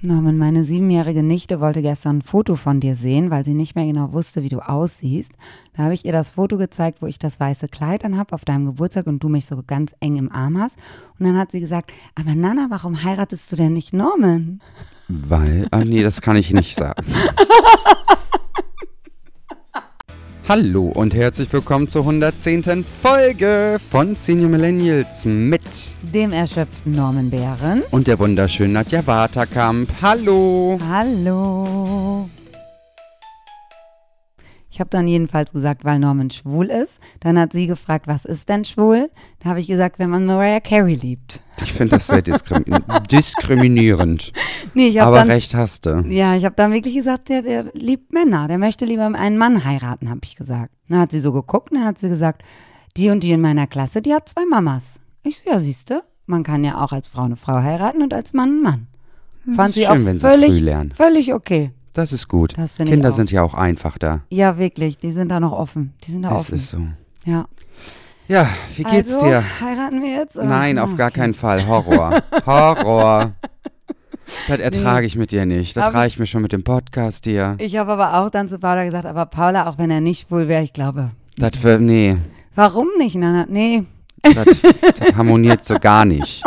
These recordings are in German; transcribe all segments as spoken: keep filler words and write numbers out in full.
Norman, meine siebenjährige Nichte wollte gestern ein Foto von dir sehen, weil sie nicht mehr genau wusste, wie du aussiehst. Da habe ich ihr das Foto gezeigt, wo ich das weiße Kleid anhab auf deinem Geburtstag und du mich so ganz eng im Arm hast. Und dann hat sie gesagt, aber Nana, warum heiratest du denn nicht Norman? Weil, ah nee, das kann ich nicht sagen. Hallo und herzlich willkommen zur hundertzehnten Folge von Senior Millennials mit dem erschöpften Norman Behrens und der wunderschönen Nadja Waterkamp. Hallo! Hallo! Ich habe dann jedenfalls gesagt, weil Norman schwul ist. Dann hat sie gefragt, was ist denn schwul? Da habe ich gesagt, wenn man Mariah Carey liebt. Ich finde das sehr diskrim- diskriminierend. Nee, ich hab Aber dann, recht hast du. Ja, ich habe dann wirklich gesagt, der, der liebt Männer. Der möchte lieber einen Mann heiraten, habe ich gesagt. Dann hat sie so geguckt und dann hat sie gesagt, die und die in meiner Klasse, die hat zwei Mamas. Ich so, ja, siehste, man kann ja auch als Frau eine Frau heiraten und als Mann einen Mann. Das Fand ist sie schön, auch wenn völlig, sie es früh lernen. Völlig okay. Das ist gut. Das finde Kinder ich auch. sind ja auch einfach da. Ja, wirklich, die sind da noch offen. Die sind da Das offen. ist so. Ja. Ja, wie geht's also, dir? Heiraten wir jetzt? Oder? Nein, auf Ah, gar okay. keinen Fall. Horror. Horror. Das ertrage ich mit dir nicht. Das Aber- reicht mir schon mit dem Podcast hier. Ich habe aber auch dann zu Paula gesagt, aber Paula, auch wenn er nicht schwul wäre, ich glaube. Das wär, nee, Warum nicht, Nana? Nee. das, das harmoniert so gar nicht.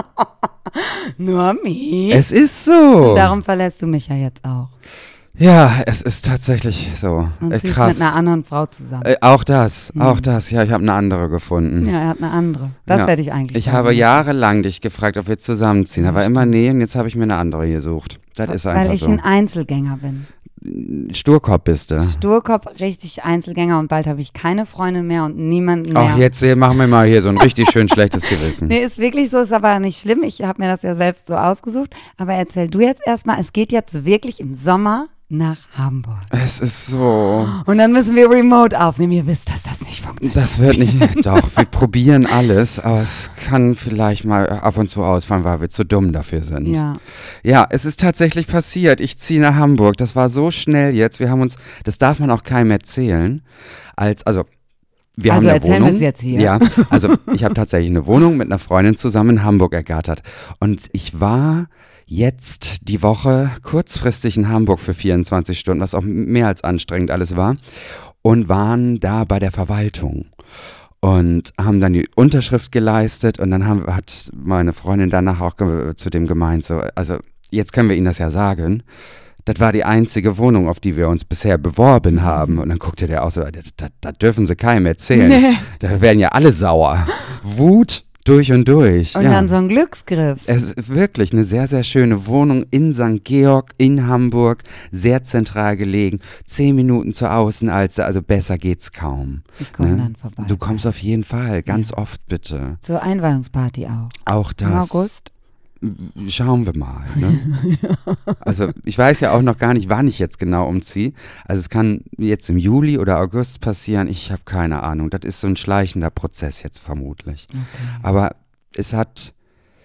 Nur mich. Es ist so. Darum verlässt du mich ja jetzt auch. Ja, es ist tatsächlich so. Und Äh, ziehst krass. mit einer anderen Frau zusammen. Äh, auch das, Hm. auch das. Ja, ich habe eine andere gefunden. Ja, er hat eine andere. Das Ja. hätte ich eigentlich Ich sagen habe müssen. jahrelang dich gefragt, ob wir zusammenziehen. Da war immer nee und jetzt habe ich mir eine andere gesucht. Das ist Weil einfach ich so. ein Einzelgänger bin. Sturkopf bist du. Sturkopf, richtig Einzelgänger und bald habe ich keine Freundin mehr und niemanden mehr. Ach, jetzt hier, machen wir mal hier so ein richtig schön schlechtes Gewissen. Nee, ist wirklich so, ist aber nicht schlimm. Ich habe mir das ja selbst so ausgesucht. Aber erzähl du jetzt erstmal, es geht jetzt wirklich im Sommer nach Hamburg. Es ist so. Und dann müssen wir remote aufnehmen. Ihr wisst, dass das nicht funktioniert. Das wird nicht, doch, wir probieren alles, aber es kann vielleicht mal ab und zu ausfallen, weil wir zu dumm dafür sind. Ja. Ja, es ist tatsächlich passiert. Ich ziehe nach Hamburg. Das war so schnell jetzt. Wir haben uns, das darf man auch keinem erzählen, als, also, wir Also haben eine erzählen wir Wohnung. es jetzt hier. Ja, also ich habe tatsächlich eine Wohnung mit einer Freundin zusammen in Hamburg ergattert. Und ich war jetzt die Woche kurzfristig in Hamburg für vierundzwanzig Stunden, was auch mehr als anstrengend alles war, und waren da bei der Verwaltung. Und haben dann die Unterschrift geleistet und dann haben, hat meine Freundin danach auch ge- zu dem gemeint, so, also jetzt können wir Ihnen das ja sagen, das war die einzige Wohnung, auf die wir uns bisher beworben haben. Und dann guckte der auch so, das, das, das dürfen Sie keinem erzählen. Nee. Da werden ja alle sauer. Wut durch und durch. Und ja. dann so ein Glücksgriff. Es ist wirklich eine sehr, sehr schöne Wohnung in Sankt Georg in Hamburg, sehr zentral gelegen, zehn Minuten zur Außenalster, also besser geht's kaum. Ich komme Ne? dann vorbei. Du kommst auf jeden Fall, ganz Ja. oft bitte. Zur Einweihungsparty auch. Auch das. Im August. Schauen wir mal. Ne? Also ich weiß ja auch noch gar nicht, wann ich jetzt genau umziehe. Also es kann jetzt im Juli oder August passieren, ich habe keine Ahnung. Das ist so ein schleichender Prozess jetzt vermutlich. Okay. Aber es hat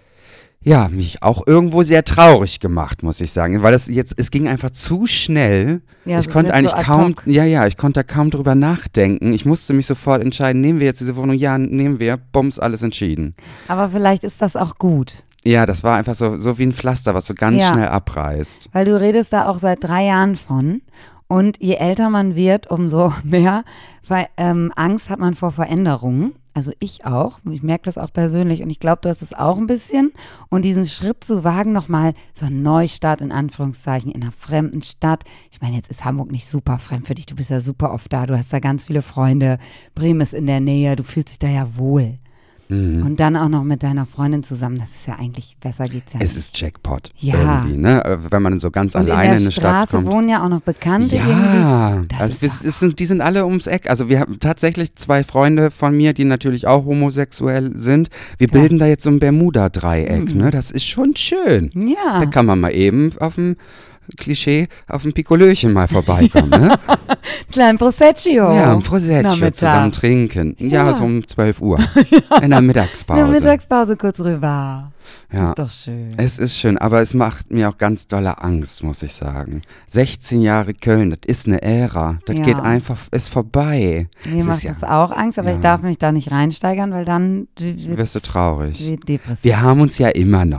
ja mich auch irgendwo sehr traurig gemacht, muss ich sagen, weil das jetzt, es ging einfach zu schnell. Ja, es ich ist konnte jetzt eigentlich so ad kaum, hoc. ja, ja, ich konnte kaum drüber nachdenken. Ich musste mich sofort entscheiden, nehmen wir jetzt diese Wohnung? Ja, nehmen wir. Bums, alles entschieden. Aber vielleicht ist das auch gut. Ja, das war einfach so, so wie ein Pflaster, was so ganz Ja. schnell abreißt. Weil du redest da auch seit drei Jahren von. Und je älter man wird, umso mehr Ver ähm, Angst hat man vor Veränderungen. Also ich auch. Ich merke das auch persönlich. Und ich glaube, du hast es auch ein bisschen. Und diesen Schritt zu wagen, nochmal so ein Neustart in Anführungszeichen in einer fremden Stadt. Ich meine, jetzt ist Hamburg nicht super fremd für dich. Du bist ja super oft da. Du hast da ganz viele Freunde. Bremen ist in der Nähe. Du fühlst dich da ja wohl. Mhm. Und dann auch noch mit deiner Freundin zusammen. Das ist ja eigentlich, besser geht's ja Es nicht. ist Jackpot. Ja. Irgendwie, ne? Äh, Wenn man so ganz Und alleine in in der eine Stadt Straße kommt. wohnen ja auch noch Bekannte irgendwie. Ja, Das also ist wir, doch- es sind, die sind alle ums Eck. Also wir haben tatsächlich zwei Freunde von mir, die natürlich auch homosexuell sind. Wir Klar. bilden da jetzt so ein Bermuda-Dreieck, Mhm. ne? Das ist schon schön. Ja. Da kann man mal eben auf dem Klischee, auf dem Pikolöchen mal vorbeikommen, ne? Klein Proseccio. Ja, ein Prosecco Nachmittags. zusammen trinken. Ja, Ja. so um zwölf Uhr. In der Mittagspause. Eine Mittagspause kurz rüber. Ja. Ist doch schön. Es ist schön, aber es macht mir auch ganz dolle Angst, muss ich sagen. sechzehn Jahre Köln, das ist eine Ära. Das Ja. geht einfach, ist vorbei. Mir Es macht ist ja- das auch Angst, aber ja. ich darf mich da nicht reinsteigern, weil dann Wirst du traurig. wird depressiv. Wir haben uns ja immer noch.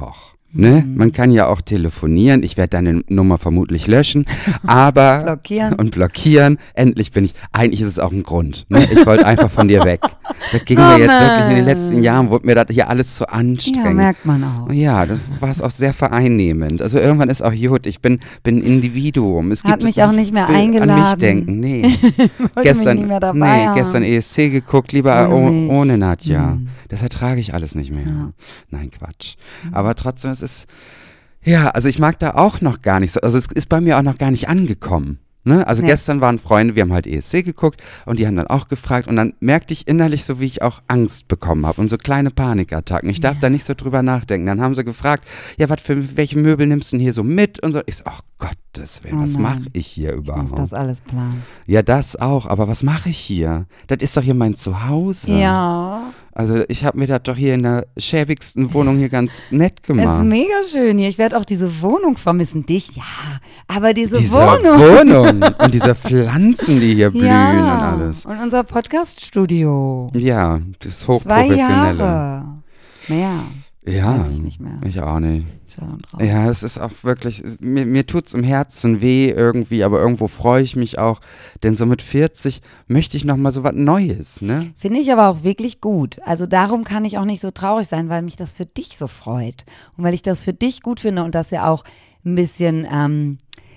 Ne? Man kann ja auch telefonieren. Ich werde deine Nummer vermutlich löschen, aber blockieren. und blockieren. Endlich bin ich. Eigentlich ist es auch ein Grund. Ne? Ich wollte einfach von dir weg. Das ging mir jetzt wirklich in den letzten Jahren, wurde mir das hier alles zu anstrengend. Ja, merkt man auch. Ja, das war es auch sehr vereinnehmend. Also irgendwann ist auch gut. Ich bin, bin ein Individuum. Es Hat gibt, mich auch nicht mehr will eingeladen. An mich denken. Nee. gestern, mich nicht mehr dabei nee, haben. gestern E S C geguckt, lieber ohne, oh, ohne Nadja. Mhm. Das ertrage ich alles nicht mehr. Ja. Nein, Quatsch. Mhm. Aber trotzdem, es ist. Ja, also ich mag da auch noch gar nicht so, also es ist bei mir auch noch gar nicht angekommen. Ne? Also nee. Gestern waren Freunde, wir haben halt E S C geguckt und die haben dann auch gefragt und dann merkte ich innerlich so, wie ich auch Angst bekommen habe und so kleine Panikattacken. Ich darf ja. da nicht so drüber nachdenken. Dann haben sie gefragt, ja, was für welche Möbel nimmst du denn hier so mit? Und so. Ich so, ach Gottes Willen, oh was mache ich hier überhaupt? Ich muss das alles planen. Ja, das auch, aber was mache ich hier? Das ist doch hier mein Zuhause. Ja. Also ich habe mir das doch hier in der schäbigsten Wohnung hier ganz nett gemacht. Es ist mega schön hier. Ich werde auch diese Wohnung vermissen. Dich, ja. Aber diese, diese Wohnung. Wohnung und diese Pflanzen, die hier blühen ja. und alles. Und unser Podcast-Studio. Ja, das Zwei Hochprofessionelle. Jahre. Mehr. Ja, weiß ich nicht mehr. Ich auch nicht. Ja, es ist auch wirklich, mir, mir tut es im Herzen weh irgendwie, aber irgendwo freue ich mich auch, denn so mit vierzig möchte ich nochmal so was Neues, ne? Finde ich aber auch wirklich gut. Also darum kann ich auch nicht so traurig sein, weil mich das für dich so freut und weil ich das für dich gut finde und das ja auch ein bisschen, ähm,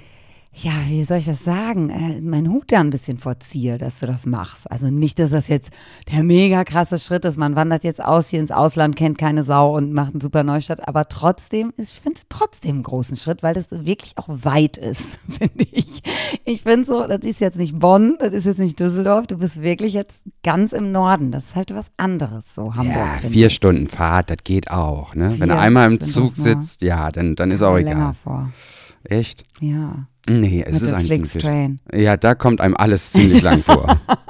ja, wie soll ich das sagen, äh, meinen Hut da ein bisschen vorziehe, dass du das machst. Also nicht, dass das jetzt der mega krasse Schritt ist, man wandert jetzt aus hier ins Ausland, kennt keine Sau und macht einen super Neustart, aber trotzdem, ist, ich finde es trotzdem einen großen Schritt, weil das wirklich auch weit ist, finde ich. Ich finde so, das ist jetzt nicht Bonn, das ist jetzt nicht Düsseldorf, du bist wirklich jetzt ganz im Norden, das ist halt was anderes, so Hamburg. Ja, vier ich. Stunden Fahrt, das geht auch, ne? Vier, Wenn du einmal im Zug sitzt, ja, dann, dann ist auch egal. Länger vor. Echt? Ja. Nee, es Mit ist dem eigentlich Flixtrain. Ja, da kommt einem alles ziemlich lang vor.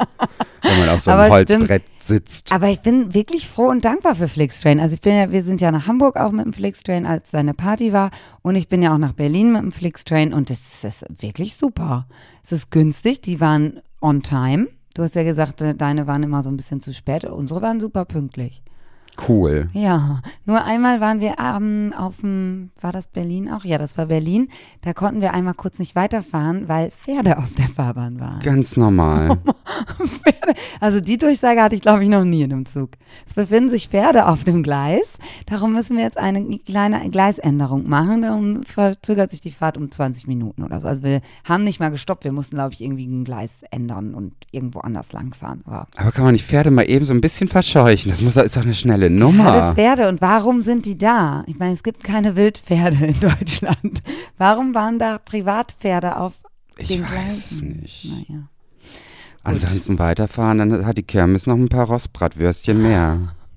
Wenn man auf so einem aber Holzbrett stimmt. sitzt. Aber ich bin wirklich froh und dankbar für Flixtrain. Also ich bin ja, wir sind ja nach Hamburg auch mit dem Flixtrain, als seine Party war. Und ich bin ja auch nach Berlin mit dem Flixtrain und das ist wirklich super. Es ist günstig, die waren on time. Du hast ja gesagt, deine waren immer so ein bisschen zu spät. Unsere waren super pünktlich. Cool. Ja, nur einmal waren wir ähm, auf dem, war das Berlin auch? Ja, das war Berlin. Da konnten wir einmal kurz nicht weiterfahren, weil Pferde auf der Fahrbahn waren. Ganz normal. Pferde. Also die Durchsage hatte ich, glaube ich, noch nie in einem Zug. Es befinden sich Pferde auf dem Gleis. Darum müssen wir jetzt eine kleine Gleisänderung machen. Darum verzögert sich die Fahrt um zwanzig Minuten oder so. Also wir haben nicht mal gestoppt. Wir mussten, glaube ich, irgendwie ein Gleis ändern und irgendwo anders langfahren. Aber, Aber kann man nicht Pferde mal eben so ein bisschen verscheuchen? Das muss, ist doch eine schnelle Nummer. Pferde, Pferde. Und warum sind die da? Ich meine, es gibt keine Wildpferde in Deutschland. Warum waren da Privatpferde auf ich den weiß Gleisen? nicht. Naja. Ansonsten weiterfahren, dann hat die Kirmes noch ein paar Rostbratwürstchen mehr.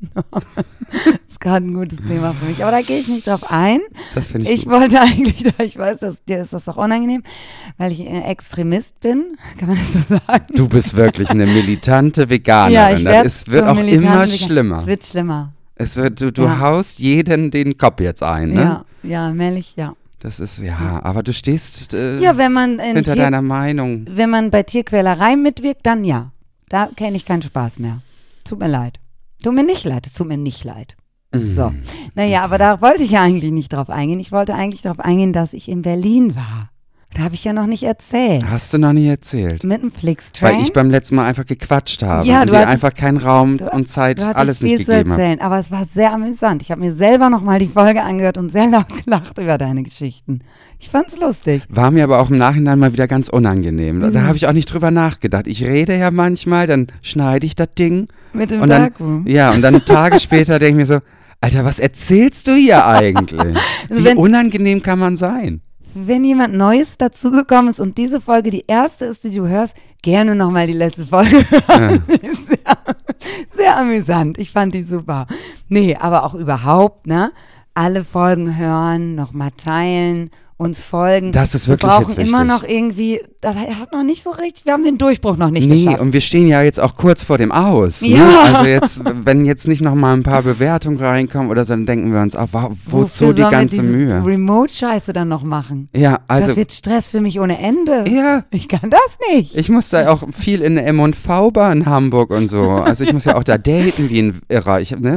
Das ist gerade ein gutes Thema für mich, aber da gehe ich nicht drauf ein. Das finde ich Ich gut. wollte eigentlich, ich weiß, dass, dir ist das auch unangenehm, weil ich ein Extremist bin, kann man das so sagen? Du bist wirklich eine militante Veganerin. Ja, ich werd das ist, wird zum auch militanten immer Vegan- schlimmer. Es wird schlimmer. Es wird, du du Ja. haust jeden den Kopf jetzt ein, ne? Ja, ja, mählich, ja. Das ist, ja, aber du stehst äh, Ja, wenn man, in hinter Tier, deiner Meinung. wenn man bei Tierquälerei mitwirkt, dann ja. Da kenne ich keinen Spaß mehr. Tut mir leid. Tut mir nicht leid, es tut mir nicht leid. So, naja, aber da wollte ich ja eigentlich nicht drauf eingehen. Ich wollte eigentlich drauf eingehen, dass ich in Berlin war. Da habe ich ja noch nicht erzählt. Hast du noch nie erzählt? Mit dem Flixtrain. Weil ich beim letzten Mal einfach gequatscht habe Ja, und du dir hattest- einfach keinen Raum du- und Zeit, Du hattest alles viel nicht zu gegeben habe. erzählen, aber es war sehr amüsant. Ich habe mir selber nochmal die Folge angehört und sehr laut gelacht über deine Geschichten. Ich fand's lustig. War mir aber auch im Nachhinein mal wieder ganz unangenehm. Da habe ich auch nicht drüber nachgedacht. Ich rede ja manchmal, dann schneide ich das Ding. Mit dem Und dann, Darkroom. ja, und dann Tage später denke ich mir so, Alter, was erzählst du hier eigentlich? Also Wie wenn- unangenehm kann man sein? Wenn jemand Neues dazugekommen ist und diese Folge die erste ist, die du hörst, gerne nochmal die letzte Folge hören. Die ist sehr, sehr amüsant. Ich fand die super. Nee, aber auch überhaupt, ne? Alle Folgen hören, nochmal teilen, uns folgen. Das ist wirklich Wir brauchen jetzt immer wichtig. noch irgendwie, das hat noch nicht so richtig, wir haben den Durchbruch noch nicht Nee, geschafft. und wir stehen ja jetzt auch kurz vor dem Aus. Ne? Ja. Also jetzt, wenn jetzt nicht noch mal ein paar Bewertungen reinkommen oder so, dann denken wir uns, ach, wo, wozu Wofür die sollen ganze wir diese Mühe? Remote-Scheiße dann noch machen? Ja, also, das wird Stress für mich ohne Ende. ja, Ich kann das nicht. ich muss da auch viel in der M und V-Bahn in Hamburg und so. Also ich muss ja auch da daten wie ein Irrer. Ich, ne?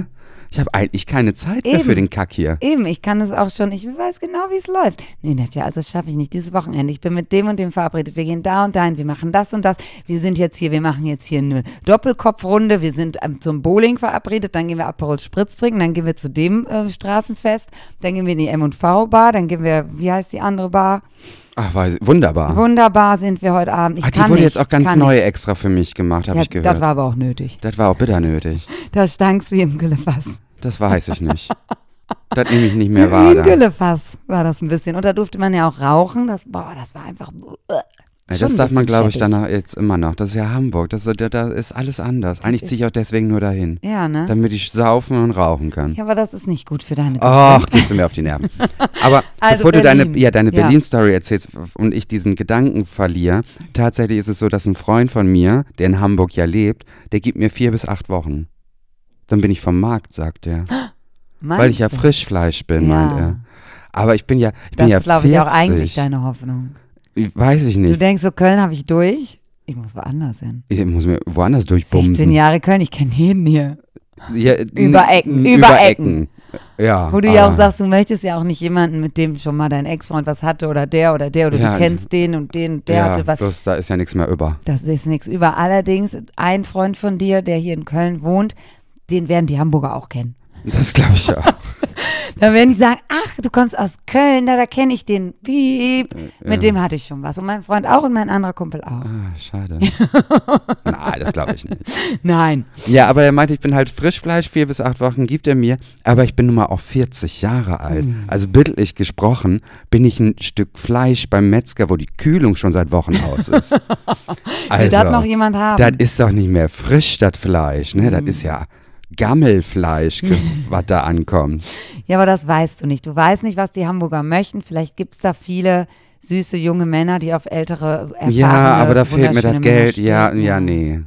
Ich habe eigentlich keine Zeit mehr Eben. für den Kack hier. Eben, ich kann es auch schon, ich weiß genau, wie es läuft. Nee, Nadja, also das schaffe ich nicht, dieses Wochenende. Ich bin mit dem und dem verabredet. Wir gehen da und dahin, wir machen das und das. Wir sind jetzt hier, wir machen jetzt hier eine Doppelkopfrunde. Wir sind ähm, zum Bowling verabredet, dann gehen wir Aperol Spritz trinken, dann gehen wir zu dem äh, Straßenfest, dann gehen wir in die M und V Bar, dann gehen wir, wie heißt die andere Bar? Ach, weiß ich, wunderbar. Wunderbar sind wir heute Abend. Ich Ach, die kann wurde nicht, jetzt auch ganz kann neu nicht. extra für mich gemacht, habe Ja, ich gehört. das war aber auch nötig. Das war auch bitter nötig. Da stank's wie im Güllefass. Das weiß ich nicht. Das nehme ich nicht mehr Wie wahr. ein da. Güllefass war das ein bisschen. Und da durfte man ja auch rauchen. Das, boah, das war einfach. Uh, Ja, schon das ein darf man, bisschen glaube ich, scheppig. danach jetzt immer noch. Das ist ja Hamburg. Das, da, da ist alles anders. Eigentlich ziehe ich auch deswegen nur dahin. Ja, ne? Damit ich saufen und rauchen kann. Ja, aber das ist nicht gut für deine Ach, Gesundheit. gehst du mir auf die Nerven. Aber Also bevor du Berlin. deine, ja, deine Ja. Berlin-Story erzählst und ich diesen Gedanken verliere, tatsächlich ist es so, dass ein Freund von mir, der in Hamburg ja lebt, der gibt mir vier bis acht Wochen. Dann bin ich vom Markt, sagt er. Meinst Weil ich ja du? Frischfleisch bin, Ja. meint er. Aber ich bin ja, ich bin Das ja ist, glaube ich, auch eigentlich vierzig. deine Hoffnung. Weiß ich Du nicht. denkst so, Köln habe ich durch. Ich muss woanders hin. Ich muss mir woanders sechzehn durchbumsen. Jahre Köln, ich kenne jeden hier. Ja, Über n- Ecken, n- über Ecken. Ja. Wo du ja aber- auch sagst, du möchtest ja auch nicht jemanden, mit dem schon mal dein Ex-Freund was hatte oder der oder der oder Ja, du kennst den und den und der ja, hatte was. bloß da ist ja nichts mehr über. Das ist nichts über. Allerdings, ein Freund von dir, der hier in Köln wohnt, den werden die Hamburger auch kennen. Das glaube ich auch. Da werden die sagen, ach, du kommst aus Köln, da, da kenne ich den. Piep. Mit ja. dem hatte ich schon was. Und mein Freund auch und mein anderer Kumpel auch. Ah, schade. Nein, das glaube ich nicht. Nein. Ja, aber er meinte, ich bin halt Frischfleisch, vier bis acht Wochen gibt er mir, aber ich bin nun mal auch vierzig Jahre alt. Mhm. Also bildlich gesprochen bin ich ein Stück Fleisch beim Metzger, wo die Kühlung schon seit Wochen aus ist. Will Also, das noch jemand haben? das ist doch nicht mehr frisch, das Fleisch, ne? Das Mhm. ist ja Gammelfleisch, was da ankommt. Ja, aber das weißt du nicht. Du weißt nicht, was die Hamburger möchten. Vielleicht gibt es da viele süße junge Männer, die auf ältere, erfahrene, Ja, aber da fehlt mir das wunderschöne Geld. Männer Ja, stehen. ja, nee.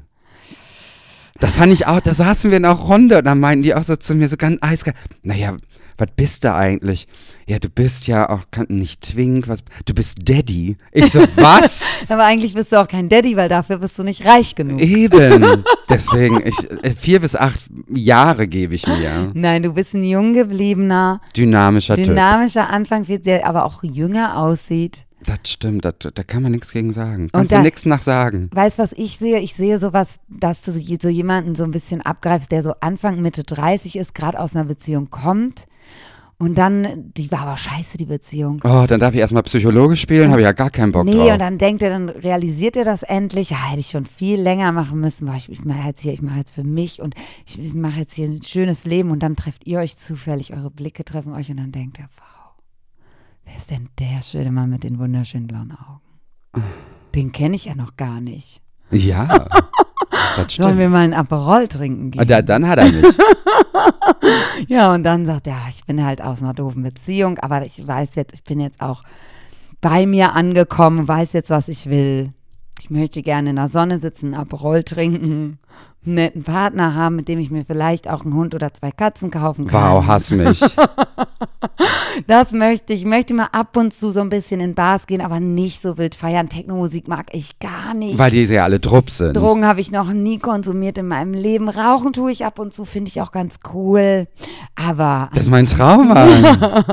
Das fand ich auch, da saßen wir in einer Runde und dann meinten die auch so zu mir so ganz eiskalt, naja, was bist du eigentlich? Ja, du bist ja auch kann, nicht Twink, was, du bist Daddy. Ich so, was? Aber eigentlich bist du auch kein Daddy, weil dafür bist du nicht reich genug. Eben. Deswegen, ich, äh, vier bis acht Jahre gebe ich mir. Nein, du bist ein jung gebliebener, Dynamischer Typ. dynamischer Anfang, der aber auch jünger aussieht. Das stimmt, das, da kann man nichts gegen sagen. Kannst da- du nichts nach sagen. Weißt du, was ich sehe? Ich sehe sowas, dass du so so jemanden so ein bisschen abgreifst, der so Anfang, Mitte dreißig ist, gerade aus einer Beziehung kommt. Und dann, die war aber scheiße, die Beziehung. Oh, dann darf ich erstmal Psychologe spielen, habe ich ja gar keinen Bock Nee, drauf. und dann denkt er, dann realisiert er das endlich. Ja, hätte ich schon viel länger machen müssen. Boah, ich, ich mache jetzt hier, ich mache jetzt für mich und ich, ich mache jetzt hier ein schönes Leben. Und dann trefft ihr euch zufällig, eure Blicke treffen euch und dann denkt er, wow, wer ist denn der schöne Mann mit den wunderschönen blauen Augen? Den kenne ich ja noch gar nicht. Ja, das Sollen stimmt. wir mal einen Aperol trinken gehen? Ah, da, dann hat er mich. Ja, und dann sagt er, ja, ich bin halt aus einer doofen Beziehung, aber ich weiß jetzt, ich bin jetzt auch bei mir angekommen, weiß jetzt, was ich will. Ich möchte gerne in der Sonne sitzen, einen Aperol trinken, einen netten Partner haben, mit dem ich mir vielleicht auch einen Hund oder zwei Katzen kaufen kann. Wow, hass mich. Das möchte ich. Ich möchte mal ab und zu so ein bisschen in Bars gehen, aber nicht so wild feiern. Technomusik mag ich gar nicht. Weil die ja alle Drupp sind. Drogen habe ich noch nie konsumiert in meinem Leben. Rauchen tue ich ab und zu, finde ich auch ganz cool. Aber Das ist mein Traum, Mann.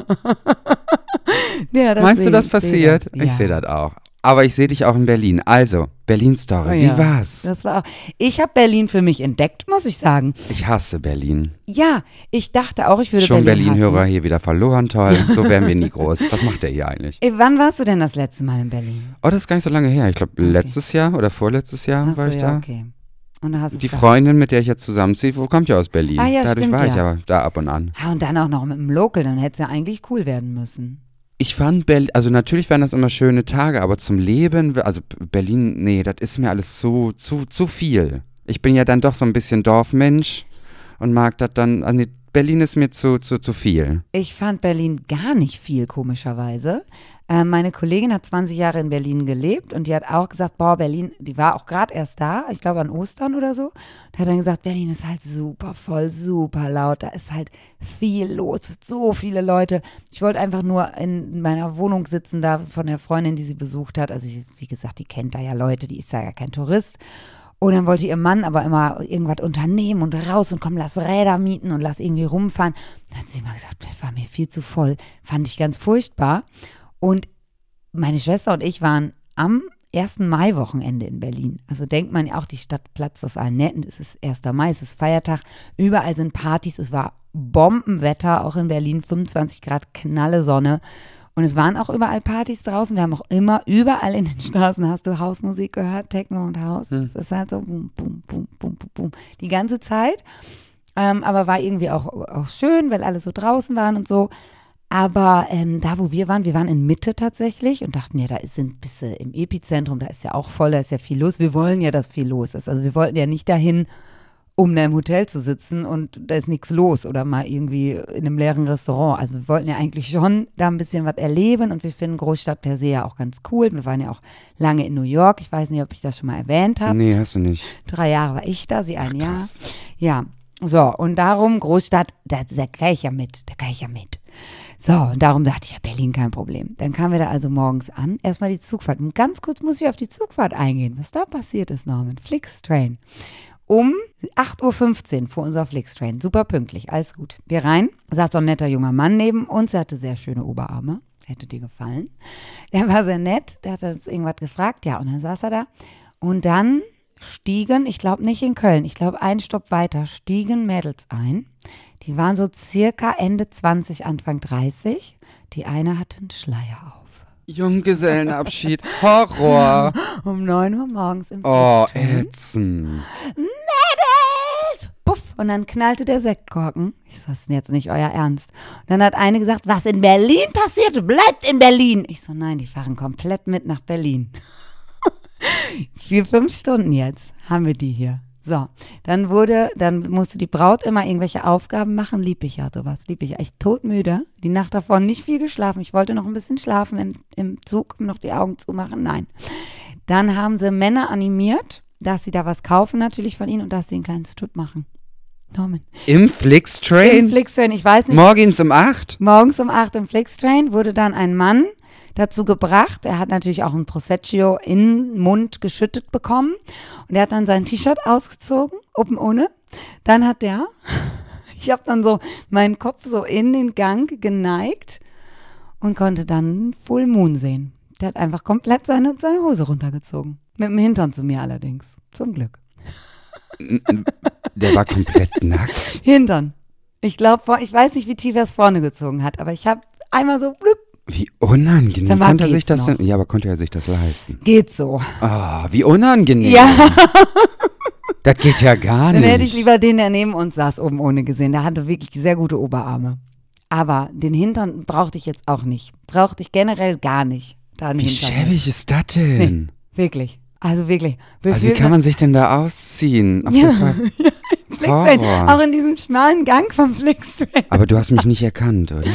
ja, das Meinst du, seh- das ich seh passiert? das, ja. Ich sehe das auch. Aber ich sehe dich auch in Berlin. Also, Berlin-Story. Oh Wie ja. war's? Das war auch, ich habe Berlin für mich entdeckt, muss ich sagen. Ich hasse Berlin. Ja, ich dachte auch, ich würde Schon Berlin Berlin-Hörer hassen. hier wieder verloren. Toll. So werden wir nie groß. Was macht der hier eigentlich? Ey, wann warst du denn das letzte Mal in Berlin? Oh, das ist gar nicht so lange her. Ich glaube, letztes Jahr oder vorletztes Jahr Ach war so, ich ja, da. okay. Und da hast du's Die gehasst. Freundin, mit der ich jetzt zusammenziehe, wo kommt ja aus Berlin. Ah, ja, Dadurch stimmt, war ich ja. ja da ab und an. Ah, und dann auch noch mit dem Local, dann hätte es ja eigentlich cool werden müssen. Ich fand Berlin, also natürlich waren das immer schöne Tage, aber zum Leben, also Berlin, nee, das ist mir alles zu, zu, zu viel. Ich bin ja dann doch so ein bisschen Dorfmensch und mag das dann, also nee, Berlin ist mir zu, zu, zu viel. Ich fand Berlin gar nicht viel, komischerweise. Äh, meine Kollegin hat zwanzig Jahre in Berlin gelebt und die hat auch gesagt, boah, Berlin, die war auch gerade erst da, ich glaube an Ostern oder so. Und hat dann gesagt, Berlin ist halt super voll, super laut, da ist halt viel los, so viele Leute. Ich wollte einfach nur in meiner Wohnung sitzen, da von der Freundin, die sie besucht hat. Also ich, wie gesagt, die kennt da ja Leute, die ist da ja kein Tourist. Und dann wollte ihr Mann aber immer irgendwas unternehmen und raus und komm, lass Räder mieten und lass irgendwie rumfahren. Dann hat sie immer gesagt, das war mir viel zu voll. Fand ich ganz furchtbar. Und meine Schwester und ich waren am ersten Mai-Wochenende in Berlin. Also denkt man ja auch, die Stadt platzt aus allen Nähten. Es ist erster Mai, es ist Feiertag. Überall sind Partys. Es war Bombenwetter, auch in Berlin, fünfundzwanzig Grad, knalle Sonne. Und es waren auch überall Partys draußen. Wir haben auch immer, überall in den Straßen hast du Hausmusik gehört, Techno und Haus. Es ist halt so boom, boom, boom, boom, boom, boom. Die ganze Zeit. Ähm, aber war irgendwie auch, auch schön, weil alle so draußen waren und so. Aber ähm, da, wo wir waren, wir waren in Mitte tatsächlich und dachten, ja, da sind ein bisschen im Epizentrum, da ist ja auch voll, da ist ja viel los. Wir wollen ja, dass viel los ist. Also wir wollten ja nicht dahin, um da im Hotel zu sitzen und da ist nichts los oder mal irgendwie in einem leeren Restaurant. Also wir wollten ja eigentlich schon da ein bisschen was erleben und wir finden Großstadt per se ja auch ganz cool. Wir waren ja auch lange in New York. Ich weiß nicht, ob ich das schon mal erwähnt habe. Nee, hast du nicht. Drei Jahre war ich da, sie ein Ach, Jahr. krass. Ja, so und darum Großstadt, da, da kann ich ja mit, da kann ich ja mit. So, und darum dachte ich, ja, Berlin kein Problem. Dann kamen wir da also morgens an. Erstmal die Zugfahrt. Und ganz kurz muss ich auf die Zugfahrt eingehen. Was da passiert ist, Norman. Flixtrain. Um acht Uhr fünfzehn fuhr unser Flixtrain. Super pünktlich, alles gut. Wir rein, saß so ein netter junger Mann neben uns. Er hatte sehr schöne Oberarme. Hätte dir gefallen. Der war sehr nett. Der hat uns irgendwas gefragt. Ja, und dann saß er da. Und dann stiegen, ich glaube nicht in Köln, ich glaube einen Stopp weiter, stiegen Mädels ein. Die waren so circa Ende zwanzig, Anfang dreißig. Die eine hatte einen Schleier auf. Junggesellenabschied, Horror. Um neun Uhr morgens im Oh, Flixtrain. ätzend. Mädels! Puff! Und dann knallte der Sektkorken. Ich so, das ist jetzt nicht euer Ernst. Und dann hat eine gesagt, was in Berlin passiert, bleibt in Berlin. Ich so, nein, die fahren komplett mit nach Berlin. Vier, fünf Stunden jetzt haben wir die hier. So, dann wurde, dann musste die Braut immer irgendwelche Aufgaben machen. Lieb ich ja sowas, lieb ich ja. Ich todmüde, die Nacht davor nicht viel geschlafen. Ich wollte noch ein bisschen schlafen im, im Zug, um noch die Augen zumachen. Nein. Dann haben sie Männer animiert, dass sie da was kaufen natürlich von ihnen und dass sie ein kleines Tut machen. Norman. Im Flixtrain? Im Flixtrain, ich weiß nicht. Morgens um acht? Morgens um acht im Flixtrain wurde dann ein Mann dazu gebracht. Er hat natürlich auch ein Prosecco in den Mund geschüttet bekommen. Und er hat dann sein T-Shirt ausgezogen, oben ohne. Dann hat der, ich habe dann so meinen Kopf so in den Gang geneigt und konnte dann Full Moon sehen. Der hat einfach komplett seine, seine Hose runtergezogen. Mit dem Hintern zu mir allerdings. Zum Glück. Der war komplett nackt? Hintern. Ich glaube, ich weiß nicht, wie tief er es vorne gezogen hat, aber ich habe einmal so blüpp. Wie unangenehm. Sag mal, konnte er sich geht's das noch? denn? Ja, aber konnte er sich das leisten? Geht so. Ah, wie unangenehm. Ja. Das geht ja gar Dann nicht. hätte ich lieber den, der neben uns saß, oben ohne gesehen. Der hatte wirklich sehr gute Oberarme. Aber den Hintern brauchte ich jetzt auch nicht. Brauchte ich generell gar nicht. Da einen Wie Hintern. schäbig ist das denn? Nee, wirklich. Also wirklich. Wir Also wie fühlten- kann man sich denn da ausziehen? Auf jeden Fall. Flixtrain, Horror. auch in diesem schmalen Gang vom Flixtrain. Aber du hast mich nicht erkannt, oder?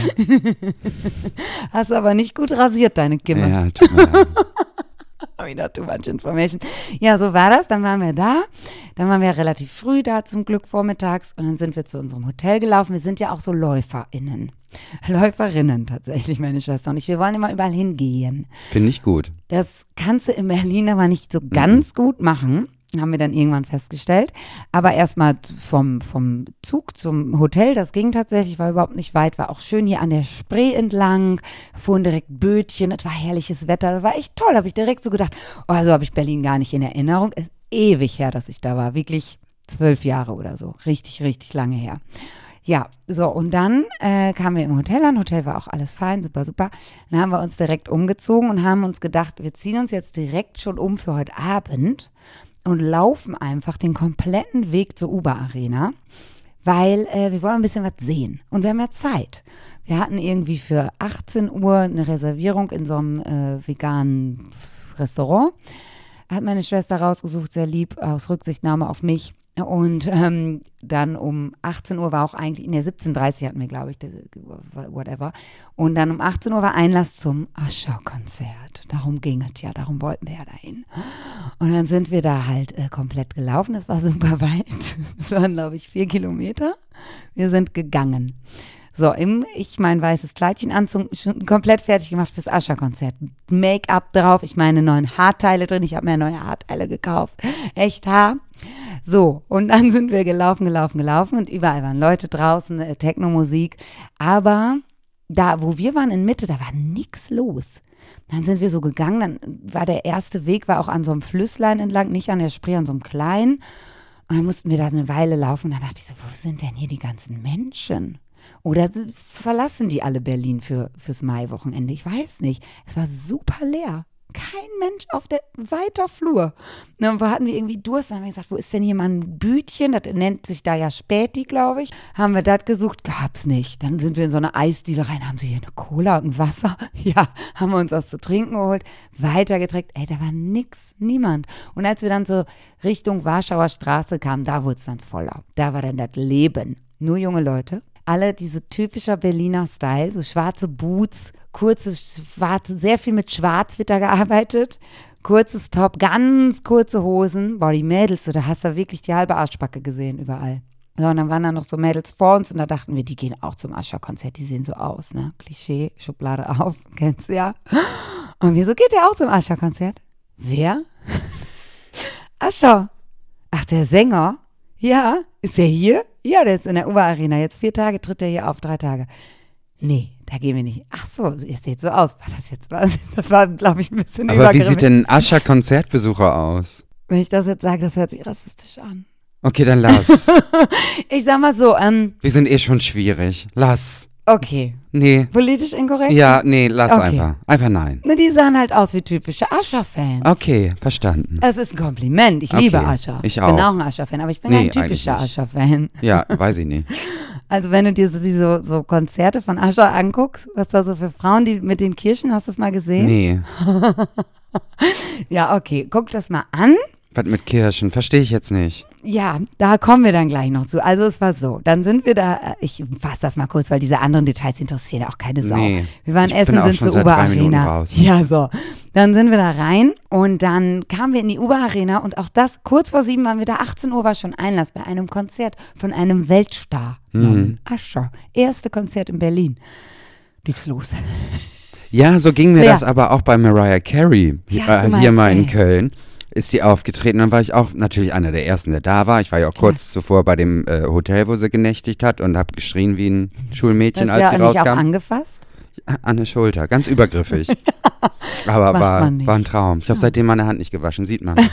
Hast aber nicht gut rasiert, deine Kimme. Ja, tut mir leid. Wieder too much information. Ja, so war das. Dann waren wir da. Dann waren wir relativ früh da, zum Glück vormittags. Und dann sind wir zu unserem Hotel gelaufen. Wir sind ja auch so LäuferInnen. Läuferinnen tatsächlich, meine Schwester und ich. Wir wollen immer überall hingehen. Finde ich gut. Das kannst du in Berlin aber nicht so ganz mhm. gut machen. Haben wir dann irgendwann festgestellt. Aber erstmal vom, vom Zug zum Hotel, das ging tatsächlich, war überhaupt nicht weit, war auch schön hier an der Spree entlang, fuhren direkt Bötchen, es war herrliches Wetter, das war echt toll, habe ich direkt so gedacht, oh, so habe ich Berlin gar nicht in Erinnerung. Es ist ewig her, dass ich da war, wirklich zwölf Jahre oder so, richtig, richtig lange her. Ja, so und dann äh, kamen wir im Hotel an, Hotel war auch alles fein, super, super. Dann haben wir uns direkt umgezogen und haben uns gedacht, wir ziehen uns jetzt direkt schon um für heute Abend und laufen einfach den kompletten Weg zur Uber-Arena, weil äh, wir wollen ein bisschen was sehen und wir haben ja Zeit. Wir hatten irgendwie für achtzehn Uhr eine Reservierung in so einem äh, veganen Restaurant. Hat meine Schwester rausgesucht, sehr lieb, aus Rücksichtnahme auf mich. Und ähm, dann um achtzehn Uhr war auch eigentlich, in der siebzehn Uhr dreißig hatten wir, glaube ich, whatever. Und dann um achtzehn Uhr war Einlass zum Aschau-Konzert. Darum ging es ja, darum wollten wir ja dahin. Und dann sind wir da halt äh, komplett gelaufen. Das war super weit. Das waren, glaube ich, vier Kilometer. Wir sind gegangen. So, im, ich mein weißes Kleidchen anzogen, schon komplett fertig gemacht fürs Ascher-Konzert. Make-up drauf, ich meine neuen Haarteile drin, ich habe mir neue Haarteile gekauft. Echt Haar. So, und dann sind wir gelaufen, gelaufen, gelaufen und überall waren Leute draußen, äh, Techno-Musik. Aber da, wo wir waren in Mitte, da war nichts los. Dann sind wir so gegangen, dann war der erste Weg, war auch an so einem Flüsslein entlang, nicht an der Spree, an so einem kleinen. Und dann mussten wir da eine Weile laufen. Und dann dachte ich so, wo sind denn hier die ganzen Menschen? Oder verlassen die alle Berlin für, fürs Maiwochenende? Ich weiß nicht. Es war super leer. Kein Mensch auf der weiter Flur. Und dann hatten wir irgendwie Durst. Dann haben wir gesagt, wo ist denn hier mal ein Bütchen? Das nennt sich da ja Späti, glaube ich. Haben wir das gesucht? Gab's nicht. Dann sind wir in so eine Eisdiele rein. Haben sie hier eine Cola und ein Wasser? Ja, haben wir uns was zu trinken geholt. Weitergeträgt. Ey, da war nix, niemand. Und als wir dann so Richtung Warschauer Straße kamen, da wurde es dann voller. Da war dann das Leben. Nur junge Leute. Alle diese typischer Berliner Style, so schwarze Boots, kurze schwarze, sehr viel mit Schwarz wird da gearbeitet, kurzes Top, ganz kurze Hosen. Boah, die Mädels, so, da hast du wirklich die halbe Arschbacke gesehen überall. So, und dann waren da noch so Mädels vor uns und da dachten wir, die gehen auch zum Ascher-Konzert, die sehen so aus, ne? Klischee, Schublade auf, kennst du ja. Und wieso geht der auch zum Ascher-Konzert? Wer? Ascher. Ach, der Sänger? Ja, ist der hier? Ja, der ist in der U-Bahn-Arena. Jetzt vier Tage tritt er hier auf, drei Tage. Nee, da gehen wir nicht. Ach so, ihr seht so aus. War das jetzt was? Das war, glaube ich, ein bisschen Aber wie sieht denn ein Ascher-Konzertbesucher aus? Wenn ich das jetzt sage, das hört sich rassistisch an. Okay, dann lass. Ich sag mal so, ähm. Wir sind eh schon schwierig. Lass. Okay. Nee. Politisch inkorrekt? Ja, nee, lass okay. einfach. Einfach nein. Ne, die sahen halt aus wie typische Ascher-Fans. Okay, verstanden. Es ist ein Kompliment. Ich okay. liebe Ascher. Ich auch. Ich bin auch ein Ascher-Fan, aber ich bin nee, kein typischer Ascher-Fan. Ja, weiß ich nicht. Also wenn du dir so, so, so Konzerte von Ascher anguckst, was da so für Frauen, die mit den Kirchen, hast du das mal gesehen? Nee. Ja, okay, guck das mal an. Was mit Kirschen? Verstehe ich jetzt nicht. Ja, da kommen wir dann gleich noch zu. Also es war so, dann sind wir da, ich fasse das mal kurz, weil diese anderen Details interessieren auch keine Sau. Nee, wir waren ich essen, bin auch sind schon zur seit drei Minuten U-Bahn-Arena. raus. Ja, so. Dann sind wir da rein und dann kamen wir in die U-Bahn-Arena und auch das, kurz vor sieben waren wir da, achtzehn Uhr war schon Einlass bei einem Konzert von einem Weltstar. Mhm. Ascher. Erste Konzert in Berlin. Nix los. Ja, so ging mir ja. das aber auch bei Mariah Carey, Ja, äh, hier mal in Köln. Ist die aufgetreten, dann war ich auch natürlich einer der Ersten, der da war. Ich war ja auch kurz ja. zuvor bei dem äh, Hotel, wo sie genächtigt hat und habe geschrien wie ein Schulmädchen, als ja sie rauskam. Hast du auch angefasst? An der Schulter, ganz übergriffig. Aber war, war ein Traum. Ich habe seitdem meine Hand nicht gewaschen, sieht man.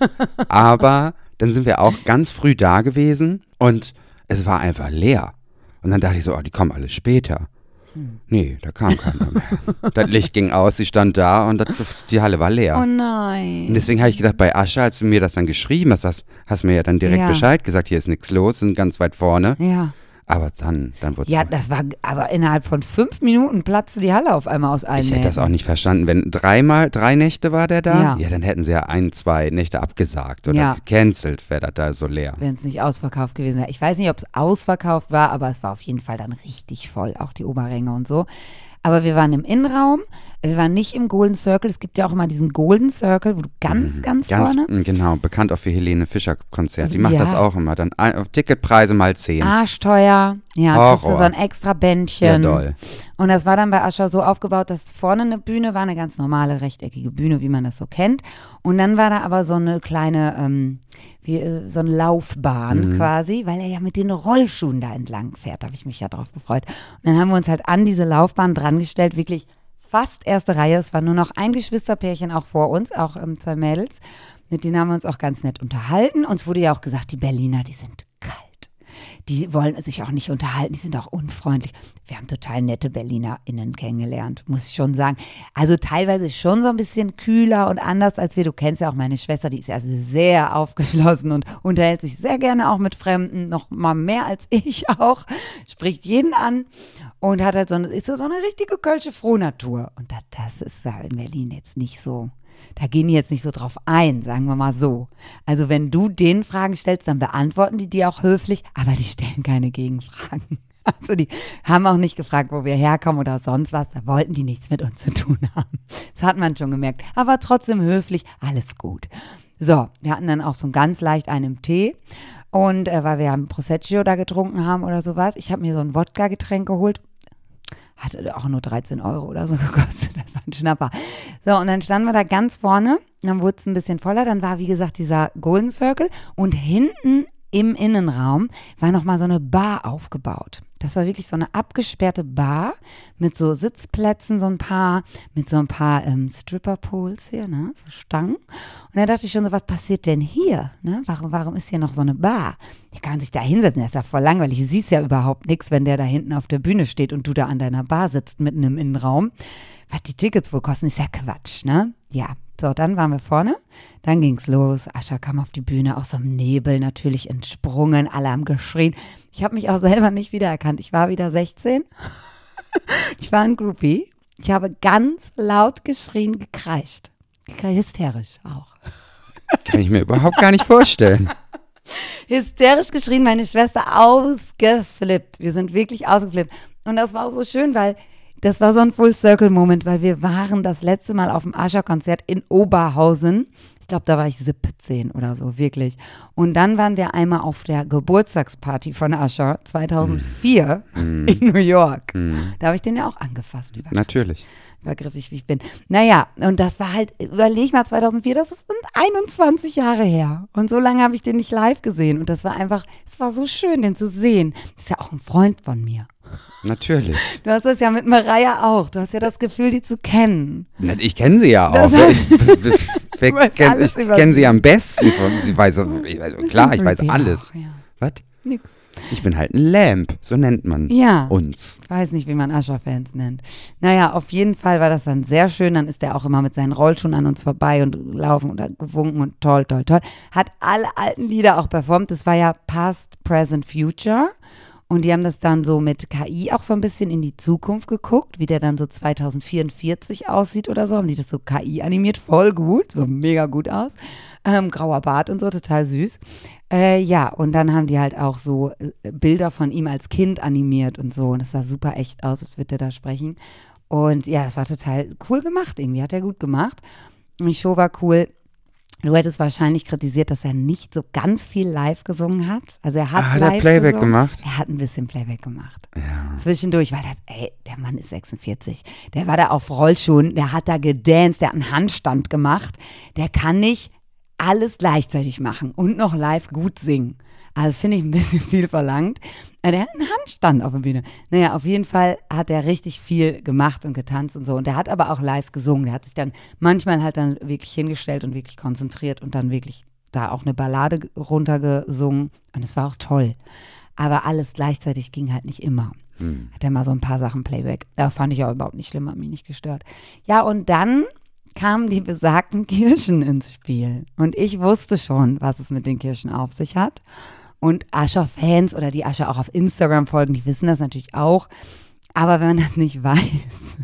Aber dann sind wir auch ganz früh da gewesen und es war einfach leer. Und dann dachte ich so, oh, die kommen alle später. Hm. Nee, da kam keiner mehr. Das Licht ging aus, sie stand da und das, die Halle war leer. Oh nein. Und deswegen habe ich gedacht, bei Ascher, als du mir das dann geschrieben hast, hast, hast mir ja dann direkt ja. Bescheid gesagt, hier ist nichts los, sind ganz weit vorne. Ja. Aber dann, dann wurde es. Ja, das war, aber innerhalb von fünf Minuten platzte die Halle auf einmal aus allen Ich hätte Nähten. das auch nicht verstanden. Wenn dreimal, drei Nächte war der da, ja. ja, dann hätten sie ja ein, zwei Nächte abgesagt oder ja. gecancelt, wäre das da so leer. Wenn es nicht ausverkauft gewesen wäre. Ich weiß nicht, ob es ausverkauft war, aber es war auf jeden Fall dann richtig voll, auch die Oberränge und so. Aber wir waren im Innenraum, wir waren nicht im Golden Circle. Es gibt ja auch immer diesen Golden Circle, wo du ganz, mhm. ganz, ganz vorne. Genau, bekannt auch für Helene Fischer Konzert. Die macht ja. das auch immer. Dann Ticketpreise mal zehn. Arschteuer. Ja, Horror. kriegst du so ein extra Bändchen. Ja, doll. Und das war dann bei Ascher so aufgebaut, dass vorne eine Bühne war, eine ganz normale rechteckige Bühne, wie man das so kennt. Und dann war da aber so eine kleine, ähm, wie, so eine Laufbahn mhm. quasi, weil er ja mit den Rollschuhen da entlang fährt. Da habe ich mich ja drauf gefreut. Und dann haben wir uns halt an diese Laufbahn dran gestellt, wirklich fast erste Reihe. Es war nur noch ein Geschwisterpärchen auch vor uns, auch ähm, zwei Mädels. Mit denen haben wir uns auch ganz nett unterhalten. Uns wurde ja auch gesagt, die Berliner, die sind kalt. Die wollen sich auch nicht unterhalten, die sind auch unfreundlich. Wir haben total nette BerlinerInnen kennengelernt, muss ich schon sagen. Also teilweise schon so ein bisschen kühler und anders als wir. Du kennst ja auch meine Schwester, die ist ja sehr aufgeschlossen und unterhält sich sehr gerne auch mit Fremden, noch mal mehr als ich auch. Spricht jeden an und hat halt so eine, ist so eine richtige kölsche Frohnatur. Und das, das ist ja in Berlin jetzt nicht so. Da gehen die jetzt nicht so drauf ein, sagen wir mal so. Also wenn du denen Fragen stellst, dann beantworten die die auch höflich, aber die stellen keine Gegenfragen. Also die haben auch nicht gefragt, wo wir herkommen oder sonst was. Da wollten die nichts mit uns zu tun haben. Das hat man schon gemerkt. Aber trotzdem höflich, alles gut. So, wir hatten dann auch so ganz leicht einen im Tee. Und äh, weil wir ja ein Prosecco da getrunken haben oder sowas, ich habe mir so ein Wodka-Getränk geholt. Hatte auch nur dreizehn Euro oder so gekostet. Das war ein Schnapper. So, und dann standen wir da ganz vorne. Dann wurde es ein bisschen voller. Dann war, wie gesagt, dieser Golden Circle. Und hinten im Innenraum war nochmal so eine Bar aufgebaut. Das war wirklich so eine abgesperrte Bar mit so Sitzplätzen, so ein paar, mit so ein paar ähm, Stripper-Poles hier, ne, so Stangen. Und da dachte ich schon so, was passiert denn hier? Ne? Warum, warum ist hier noch so eine Bar? Hier kann man sich da hinsetzen, das ist ja voll langweilig. Du siehst ja überhaupt nichts, wenn der da hinten auf der Bühne steht und du da an deiner Bar sitzt, mitten im Innenraum. Was die Tickets wohl kosten, ist ja Quatsch, ne? Ja. So, dann waren wir vorne, dann ging's los, Ascha kam auf die Bühne, aus so einem Nebel natürlich entsprungen, alle haben geschrien. Ich habe mich auch selber nicht wiedererkannt, ich war wieder sechzehn, ich war ein Groupie, ich habe ganz laut geschrien, gekreischt, hysterisch auch. Kann ich mir überhaupt gar nicht vorstellen. Hysterisch geschrien, meine Schwester ausgeflippt, wir sind wirklich ausgeflippt und das war auch so schön, weil das war so ein Full-Circle-Moment, weil wir waren das letzte Mal auf dem Ascha-Konzert in Oberhausen. Ich glaube, da war ich siebzehn oder so, wirklich. Und dann waren wir einmal auf der Geburtstagsparty von Ascha zweitausendvier mm. in New York. Mm. Da habe ich den ja auch angefasst. Übergriffig. Natürlich. Übergriffig, wie ich bin. Naja, und das war halt, überleg mal, zweitausendvier, das sind einundzwanzig Jahre her. Und so lange habe ich den nicht live gesehen. Und das war einfach, es war so schön, den zu sehen. Das ist ja auch ein Freund von mir. Natürlich. Du hast das ja mit Mareia auch. Du hast ja das Gefühl, die zu kennen. Ich kenne sie ja auch. Das heißt, ich ich kenne kenn sie am besten. Sie weiß, ich weiß, klar, ich weiß alles. Auch, ja. Was? Nix. Ich bin halt ein Lamp, so nennt man ja. uns. Ich weiß nicht, wie man Ascha-Fans nennt. Naja, auf jeden Fall war das dann sehr schön. Dann ist er auch immer mit seinen Rollschuhen an uns vorbei und laufen und hat gewunken und toll, toll, toll. Hat alle alten Lieder auch performt. Das war ja Past, Present, Future. Und die haben das dann so mit K I auch so ein bisschen in die Zukunft geguckt, wie der dann so zweitausendvierundvierzig aussieht oder so. Haben die das so K I animiert, voll gut, so mega gut aus. Ähm, grauer Bart und so, total süß. Äh, ja, und dann haben die halt auch so Bilder von ihm als Kind animiert und so. Und das sah super echt aus, als würde er da sprechen. Und ja, das war total cool gemacht irgendwie, hat er gut gemacht. Und die Show war cool. Du hättest wahrscheinlich kritisiert, dass er nicht so ganz viel live gesungen hat. Also er hat ah, live hat er Playback gesungen. gemacht? Er hat ein bisschen Playback gemacht. Ja. Zwischendurch, weil das, ey, der Mann ist sechsundvierzig. Der war da auf Rollschuhen, der hat da gedanced, der hat einen Handstand gemacht. Der kann nicht alles gleichzeitig machen und noch live gut singen. Also finde ich ein bisschen viel verlangt. Der hat einen Handstand auf der Bühne. Naja, auf jeden Fall hat er richtig viel gemacht und getanzt und so. Und der hat aber auch live gesungen. Der hat sich dann manchmal halt dann wirklich hingestellt und wirklich konzentriert und dann wirklich da auch eine Ballade runtergesungen. Und es war auch toll. Aber alles gleichzeitig ging halt nicht immer. Hm. Hat er mal so ein paar Sachen Playback. Da fand ich auch überhaupt nicht schlimm, hat mich nicht gestört. Ja, und dann kamen die besagten Kirschen ins Spiel. Und ich wusste schon, was es mit den Kirschen auf sich hat. Und Ascha-Fans oder die Ascha auch auf Instagram folgen, die wissen das natürlich auch. Aber wenn man das nicht weiß,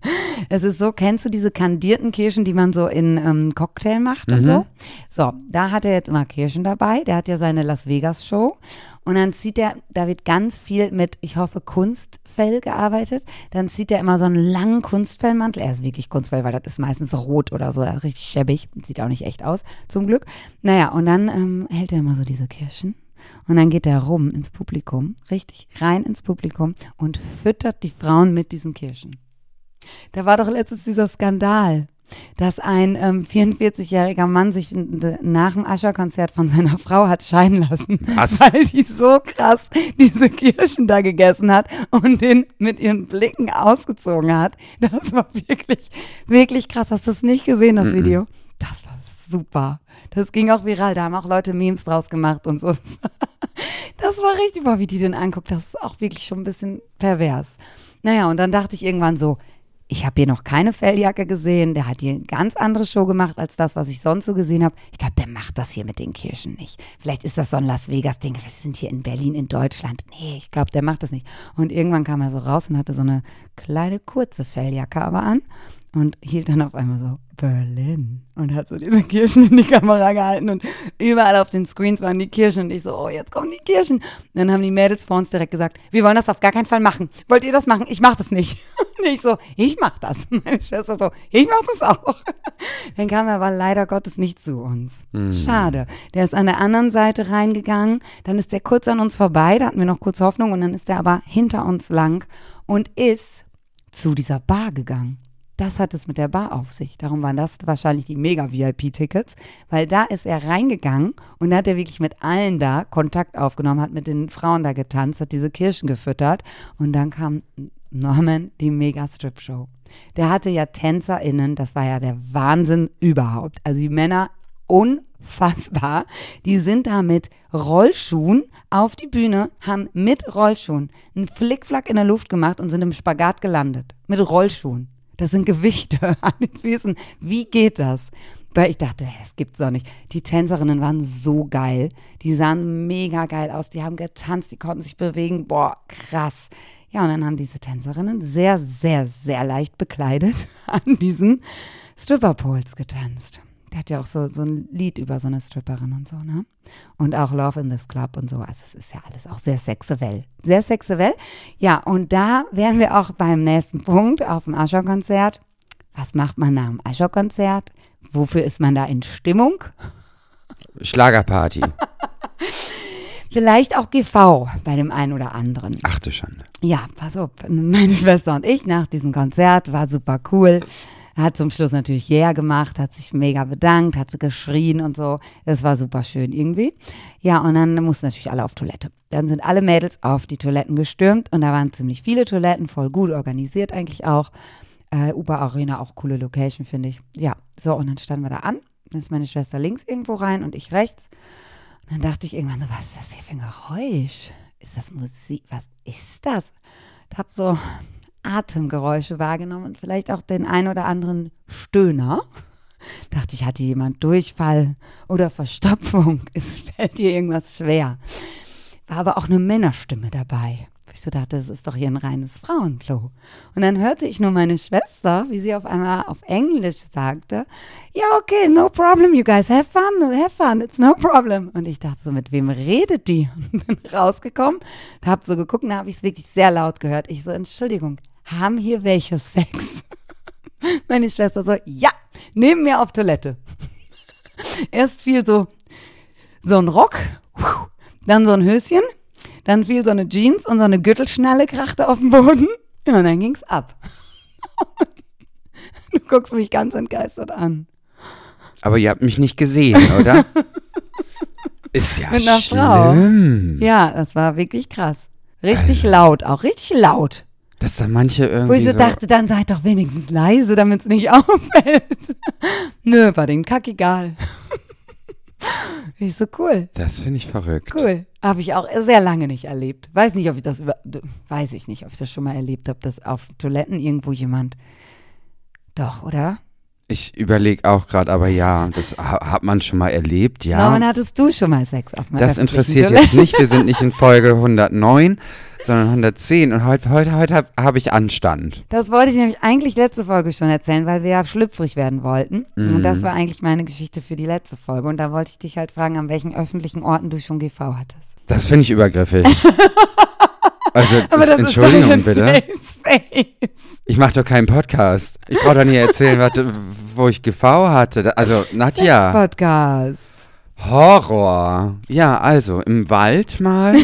es ist so, kennst du diese kandierten Kirschen, die man so in ähm, Cocktail macht und mhm. so? So, da hat er jetzt immer Kirschen dabei. Der hat ja seine Las Vegas Show. Und dann zieht er, da wird ganz viel mit, ich hoffe, Kunstfell gearbeitet. Dann zieht er immer so einen langen Kunstfellmantel. Er ist wirklich Kunstfell, weil das ist meistens rot oder so. Er ist richtig schäbig. Sieht auch nicht echt aus, zum Glück. Naja, und dann ähm, hält er immer so diese Kirschen. Und dann geht er rum ins Publikum, richtig rein ins Publikum und füttert die Frauen mit diesen Kirschen. Da war doch letztens dieser Skandal, dass ein ähm, vierundvierzigjähriger Mann sich n- nach dem Ascha-Konzert von seiner Frau hat scheiden lassen, Was? weil die so krass diese Kirschen da gegessen hat und den mit ihren Blicken ausgezogen hat. Das war wirklich, wirklich krass. Hast du das nicht gesehen, das Video? Das war super. Das ging auch viral, da haben auch Leute Memes draus gemacht und so. Das war richtig, boah, wie die den anguckt, das ist auch wirklich schon ein bisschen pervers. Naja, und dann dachte ich irgendwann so, ich habe hier noch keine Felljacke gesehen, der hat hier eine ganz andere Show gemacht als das, was ich sonst so gesehen habe. Ich glaube, der macht das hier mit den Kirschen nicht. Vielleicht ist das so ein Las Vegas-Ding, wir sind hier in Berlin, in Deutschland. Nee, ich glaube, der macht das nicht. Und irgendwann kam er so raus und hatte so eine kleine, kurze Felljacke aber an. und hielt dann auf einmal so Berlin und hat so diese Kirschen in die Kamera gehalten und überall auf den Screens waren die Kirschen und ich so, oh, jetzt kommen die Kirschen. Und dann haben die Mädels vor uns direkt gesagt, wir wollen das auf gar keinen Fall machen. Wollt ihr das machen? Ich mach das nicht. Und ich so, ich mach das. Meine Schwester so, ich mach das auch. Dann kam er aber leider Gottes nicht zu uns. Mm. Schade. Der ist an der anderen Seite reingegangen, dann ist der kurz an uns vorbei, da hatten wir noch kurz Hoffnung und dann ist der aber hinter uns lang und ist zu dieser Bar gegangen. Das hat es mit der Bar auf sich. Darum waren das wahrscheinlich die Mega-V I P-Tickets, weil da ist er reingegangen und da hat er wirklich mit allen da Kontakt aufgenommen, hat mit den Frauen da getanzt, hat diese Kirschen gefüttert und dann kam Norman, die Mega-Strip-Show. Der hatte ja TänzerInnen, das war ja der Wahnsinn überhaupt. Also die Männer unfassbar. Die sind da mit Rollschuhen auf die Bühne, haben mit Rollschuhen einen Flickflack in der Luft gemacht und sind im Spagat gelandet. Mit Rollschuhen. Das sind Gewichte an den Füßen. Wie geht das? Weil ich dachte, das gibt's doch nicht. Die Tänzerinnen waren so geil. Die sahen mega geil aus. Die haben getanzt, die konnten sich bewegen. Boah, krass. Ja, und dann haben diese Tänzerinnen sehr, sehr, sehr leicht bekleidet an diesen Stripperpoles getanzt. Der hat ja auch so, so ein Lied über so eine Stripperin und so, ne? Und auch Love in this Club und so. Also es ist ja alles auch sehr sexuell. Sehr sexuell. Ja, und da wären wir auch beim nächsten Punkt auf dem Usher-Konzert. Was macht man nach dem Usher-Konzert? Wofür ist man da in Stimmung? Schlagerparty. Vielleicht auch G V bei dem einen oder anderen. Ach du Schande. Ja, pass auf. Meine Schwester und ich nach diesem Konzert war super cool. Hat zum Schluss natürlich Yeah gemacht, hat sich mega bedankt, hat geschrien und so. Es war super schön irgendwie. Ja, und dann mussten natürlich alle auf Toilette. Dann sind alle Mädels auf die Toiletten gestürmt und da waren ziemlich viele Toiletten, voll gut organisiert eigentlich auch. Äh, Uber Arena, auch coole Location, finde ich. Ja, so, und dann standen wir da an. Dann ist meine Schwester links irgendwo rein und ich rechts. Und dann dachte ich irgendwann so, was ist das hier für ein Geräusch? Ist das Musik? Was ist das? Ich habe so Atemgeräusche wahrgenommen und vielleicht auch den ein oder anderen Stöhner. Dachte ich, hatte jemand Durchfall oder Verstopfung? Es fällt dir irgendwas schwer. War aber auch eine Männerstimme dabei. Ich so dachte, das ist doch hier ein reines Frauenklo. Und dann hörte ich nur meine Schwester, wie sie auf einmal auf Englisch sagte, ja, okay, no problem, you guys, have fun, have fun, it's no problem. Und ich dachte so, mit wem redet die? Und bin rausgekommen, hab so geguckt, da habe ich es wirklich sehr laut gehört. Ich so, Entschuldigung, haben hier welche Sex? Meine Schwester so, ja, neben mir auf Toilette. Erst fiel so, so ein Rock, dann so ein Höschen, dann fiel so eine Jeans und so eine Gürtelschnalle krachte auf den Boden. Ja, und dann ging's ab. Du guckst mich ganz entgeistert an. Aber ihr habt mich nicht gesehen, oder? Ist ja Mit einer schlimm. Frau. Ja, das war wirklich krass. Richtig also, laut, auch richtig laut. Dass da manche irgendwie Wo ich so, so dachte, dann seid doch wenigstens leise, damit es nicht auffällt. Nö, war denen kackegal. Ich so, cool. Das finde ich verrückt. Cool. Habe ich auch sehr lange nicht erlebt. Weiß nicht, ob ich das über, weiß ich nicht, ob ich das schon mal erlebt habe, dass auf Toiletten irgendwo jemand, doch, oder? Ich überlege auch gerade, aber ja, das hat man schon mal erlebt, ja. Warum hattest du schon mal Sex auf meiner Das interessiert jetzt nicht, wir sind nicht in Folge hundertneun, sondern hundertzehn und heute, heute, heute habe hab ich Anstand. Das wollte ich nämlich eigentlich letzte Folge schon erzählen, weil wir ja schlüpfrig werden wollten. Mhm. Und das war eigentlich meine Geschichte für die letzte Folge. Und da wollte ich dich halt fragen, an welchen öffentlichen Orten du schon G V hattest. Das finde ich übergriffig. Also, aber das Entschuldigung, ist bitte. Safe Space. Ich mache doch keinen Podcast. Ich brauche doch nicht erzählen, warte, wo ich G V hatte. Also, Nadja. Podcast. Horror. Ja, also, im Wald mal.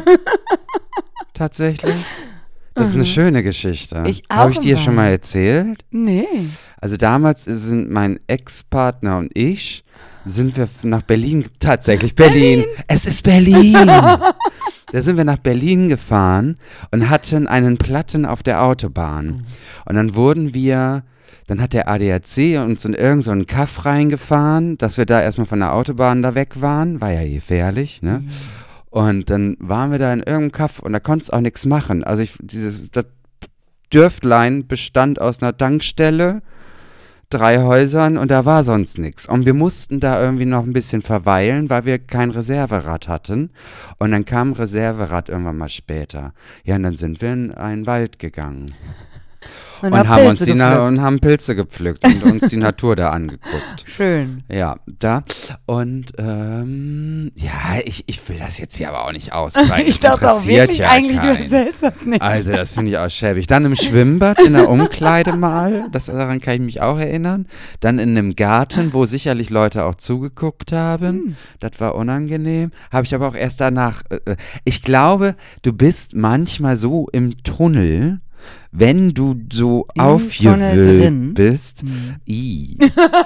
Tatsächlich. Das ist eine schöne Geschichte. Ich auch Habe ich dir im schon mal Wald. erzählt? Nee. Also damals sind mein Ex-Partner und ich, sind wir nach Berlin, tatsächlich Berlin. Berlin. Es ist Berlin. Da sind wir nach Berlin gefahren und hatten einen Platten auf der Autobahn. Mhm. Und dann wurden wir, dann hat der A D A C uns in irgendeinen so einen Kaff reingefahren, dass wir da erstmal von der Autobahn da weg waren. War ja gefährlich, ne? Mhm. Und dann waren wir da in irgendeinem Kaff und da konntest auch nichts machen. Also ich, dieses, das Dörflein bestand aus einer Tankstelle, drei Häusern und da war sonst nichts. Und wir mussten da irgendwie noch ein bisschen verweilen, weil wir kein Reserverad hatten. Und dann kam ein Reserverad irgendwann mal später. Ja, und dann sind wir in einen Wald gegangen. Und, und haben uns Pilze die Na- gepflückt. und haben Pilze gepflückt und uns die Natur da angeguckt. Schön. Ja, da. Und ähm, ja, ich, ich will das jetzt hier aber auch nicht ausbreiten. Ich dachte auch Interessiert wirklich ja eigentlich, du keinen. erzählst das nicht. Also das finde ich auch schäbig. Dann im Schwimmbad, in der Umkleide mal, das, daran kann ich mich auch erinnern. Dann in einem Garten, wo sicherlich Leute auch zugeguckt haben. Hm. Das war unangenehm. Habe ich aber auch erst danach. Äh, ich glaube, du bist manchmal so im Tunnel, wenn du so Im aufgewühlt bist. Hm. I.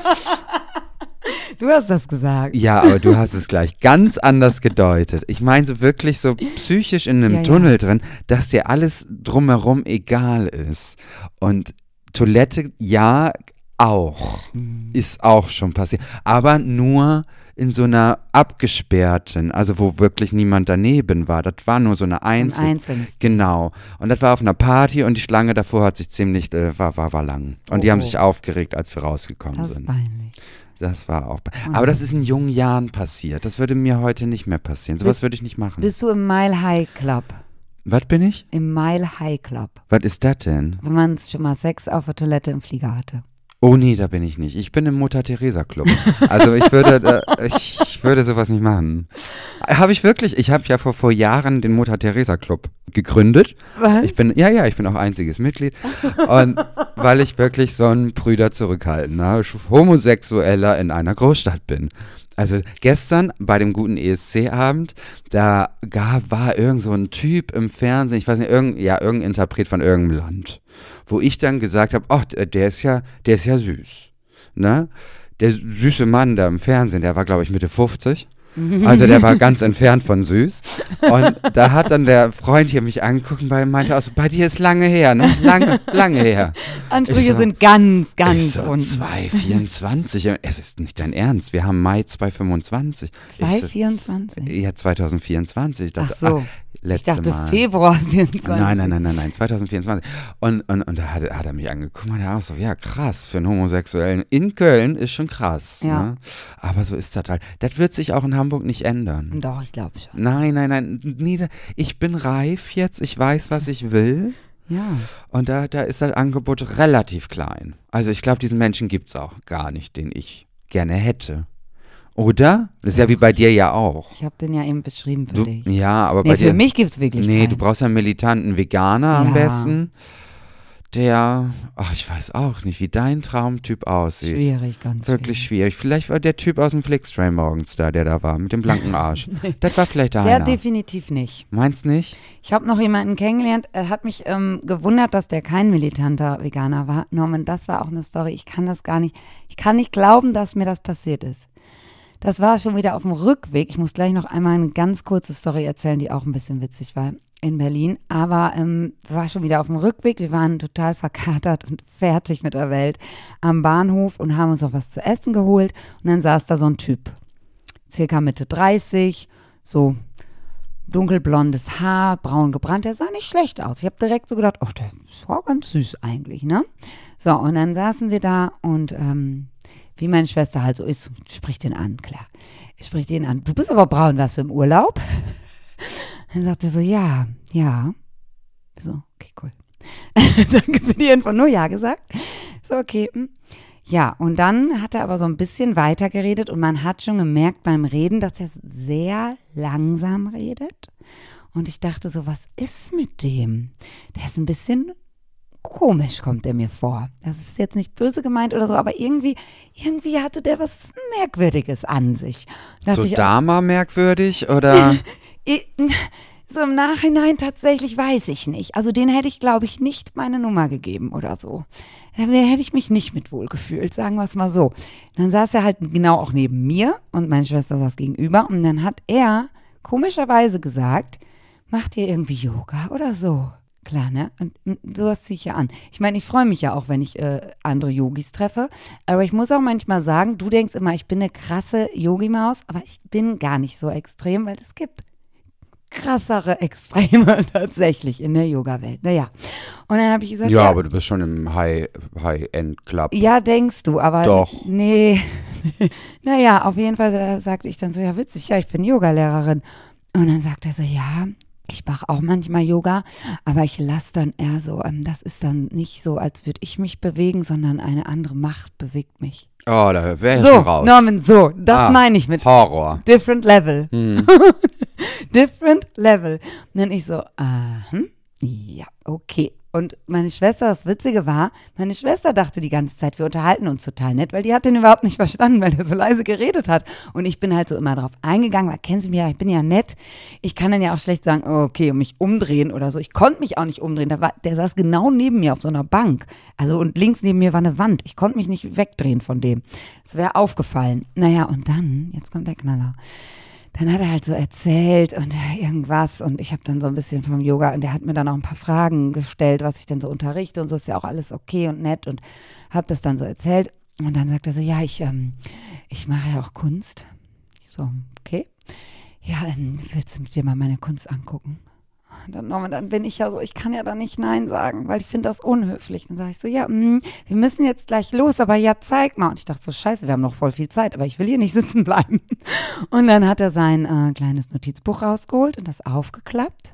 Du hast das gesagt. Ja, aber du hast es gleich ganz anders gedeutet. Ich meine so wirklich so psychisch in einem ja, Tunnel ja. drin, dass dir alles drumherum egal ist. Und Toilette, ja, auch. Mhm. Ist auch schon passiert. Aber nur in so einer abgesperrten, also wo wirklich niemand daneben war. Das war nur so eine Einzel. Ein einzelnes. Genau. Und das war auf einer Party und die Schlange davor hat sich ziemlich, äh, war, war, war lang. Und oh, die haben sich aufgeregt, als wir rausgekommen das sind. Das ist peinlich. Das war auch. Aber das ist in jungen Jahren passiert. Das würde mir heute nicht mehr passieren. Sowas bist, würde ich nicht machen. Bist du im Mile High Club? Was bin ich? Im Mile High Club. Was ist das denn? Wenn man schon mal Sex auf der Toilette im Flieger hatte. Oh nee, da bin ich nicht. Ich bin im Mutter-Theresa-Club. Also ich würde, äh, ich würde sowas nicht machen. Habe ich wirklich, ich habe ja vor, vor Jahren den Mutter-Theresa-Club gegründet. Was? Ich bin, ja, ja, ich bin auch einziges Mitglied. Und weil ich wirklich so ein Brüder zurückhaltender Homosexueller in einer Großstadt bin. Also gestern bei dem guten E S C-Abend, da gab, war irgend so ein Typ im Fernsehen, ich weiß nicht, irgendein, ja, irgendein Interpret von irgendeinem Land, wo ich dann gesagt habe, ach, der ist ja, der ist ja süß, ne? Der süße Mann da im Fernsehen, der war, glaube ich, Mitte fünfzig. Also der war ganz entfernt von süß. Und da hat dann der Freund hier mich angeguckt und meinte, also, bei dir ist lange her, ne? Lange, lange her. Ansprüche so, sind ganz, ganz ich so, unten. zwei vierundzwanzig, es ist nicht dein Ernst, wir haben Mai zwei fünfundzwanzig. zwei vierundzwanzig? So, ja, zwanzig vierundzwanzig. Ich dachte, ach so, ach, letzte ich dachte Mal. Februar vierundzwanzig. Nein, nein, nein, nein, nein, zwanzig vierundzwanzig. Und, und, und da hat, hat er mich angeguckt und er auch so, ja krass, für einen Homosexuellen in Köln ist schon krass. Ja. Ne? Aber so ist das halt. Das wird sich auch in Hamburg nicht ändern. Doch, ich glaube schon. Nein, nein, nein, nie, ich bin reif jetzt, ich weiß, was ich will. Ja. Und da, da ist das Angebot relativ klein. Also ich glaube, diesen Menschen gibt es auch gar nicht, den ich gerne hätte. Oder? Das ist ja, ja wie bei dir ja auch. Ich habe den ja eben beschrieben für du, dich. Ja, aber nee, bei für dir. Für mich gibt es wirklich Nee, keinen. du brauchst ja einen militanten Veganer ja. am besten. Der, ach, ich weiß auch nicht, wie dein Traumtyp aussieht. Schwierig, ganz Wirklich schwierig. schwierig. Vielleicht war der Typ aus dem Flixtrain morgens da, der da war, mit dem blanken Arsch. nee. Das war vielleicht einer. Der definitiv nicht. Meinst nicht? Ich habe noch jemanden kennengelernt, er hat mich ähm, gewundert, dass der kein militanter Veganer war. Norman, das war auch eine Story, ich kann das gar nicht, ich kann nicht glauben, dass mir das passiert ist. Das war schon wieder auf dem Rückweg. Ich muss gleich noch einmal eine ganz kurze Story erzählen, die auch ein bisschen witzig war. In Berlin, aber ähm, war schon wieder auf dem Rückweg. Wir waren total verkatert und fertig mit der Welt am Bahnhof und haben uns noch was zu essen geholt. Und dann saß da so ein Typ, circa Mitte dreißig, so dunkelblondes Haar, braun gebrannt. Der sah nicht schlecht aus. Ich habe direkt so gedacht, oh, der war ganz süß eigentlich, ne? So, und dann saßen wir da und ähm, wie meine Schwester halt so ist, spricht den an, klar. Ich sprich den an. Du bist aber braun, warst du im Urlaub? Dann sagt er so, ja, ja. So, okay, cool. Danke für die Info, nur ja gesagt. So, okay. Ja, und dann hat er aber so ein bisschen weiter geredet und man hat schon gemerkt beim Reden, dass er sehr langsam redet. Und ich dachte so, was ist mit dem? Der ist ein bisschen komisch, kommt er mir vor. Das ist jetzt nicht böse gemeint oder so, aber irgendwie, irgendwie hatte der was Merkwürdiges an sich. So Dama merkwürdig oder... So im Nachhinein tatsächlich weiß ich nicht. Also den hätte ich, glaube ich, nicht meine Nummer gegeben oder so. Da hätte ich mich nicht mit wohlgefühlt, sagen wir es mal so. Dann saß er halt genau auch neben mir und meine Schwester saß gegenüber und dann hat er komischerweise gesagt, macht ihr irgendwie Yoga oder so? Klar, ne? Und sowas ziehe ich ja an. Ich meine, ich freue mich ja auch, wenn ich äh, andere Yogis treffe, aber ich muss auch manchmal sagen, du denkst immer, ich bin eine krasse Yogi-Maus, aber ich bin gar nicht so extrem, weil es gibt krassere Extreme tatsächlich in der Yoga-Welt. Naja, und dann habe ich gesagt, ja, ja, aber du bist schon im High, High-End-Club. Ja, denkst du, aber Doch. Nee. Naja, auf jeden Fall äh, sagte ich dann so, ja witzig, ja, ich bin Yogalehrerin. Und dann sagt er so, ja, Ich mache auch manchmal Yoga, aber ich lasse dann eher so, ähm, das ist dann nicht so, als würde ich mich bewegen, sondern eine andere Macht bewegt mich. Oh, da wäre ich So, schon raus. Norman, so, das Ah, meine ich mit Horror. Different Level. Hm. Different Level. Und dann ich so, aha, ja, okay. Und meine Schwester, das Witzige war, meine Schwester dachte die ganze Zeit, wir unterhalten uns total nett, weil die hat den überhaupt nicht verstanden, weil er so leise geredet hat. Und ich bin halt so immer drauf eingegangen, weil kennen Sie mich ja, ich bin ja nett. Ich kann dann ja auch schlecht sagen, oh, okay, und mich umdrehen oder so. Ich konnte mich auch nicht umdrehen. Der, war, der saß genau neben mir auf so einer Bank. Also und links neben mir war eine Wand. Ich konnte mich nicht wegdrehen von dem. Es wäre aufgefallen. Naja, und dann, jetzt kommt der Knaller. Dann hat er halt so erzählt und irgendwas und ich habe dann so ein bisschen vom Yoga und der hat mir dann auch ein paar Fragen gestellt, was ich denn so unterrichte und so, ist ja auch alles okay und nett und habe das dann so erzählt und dann sagt er so, ja, ich, ähm, ich mache ja auch Kunst. Ich so, okay. Ja, ähm, willst du dir mal meine Kunst angucken? Und dann, dann bin ich ja so, ich kann ja da nicht Nein sagen, weil ich finde das unhöflich. Dann sage ich so, ja, mh, wir müssen jetzt gleich los, aber ja, zeig mal. Und ich dachte so, scheiße, wir haben noch voll viel Zeit, aber ich will hier nicht sitzen bleiben. Und dann hat er sein äh, kleines Notizbuch rausgeholt und das aufgeklappt.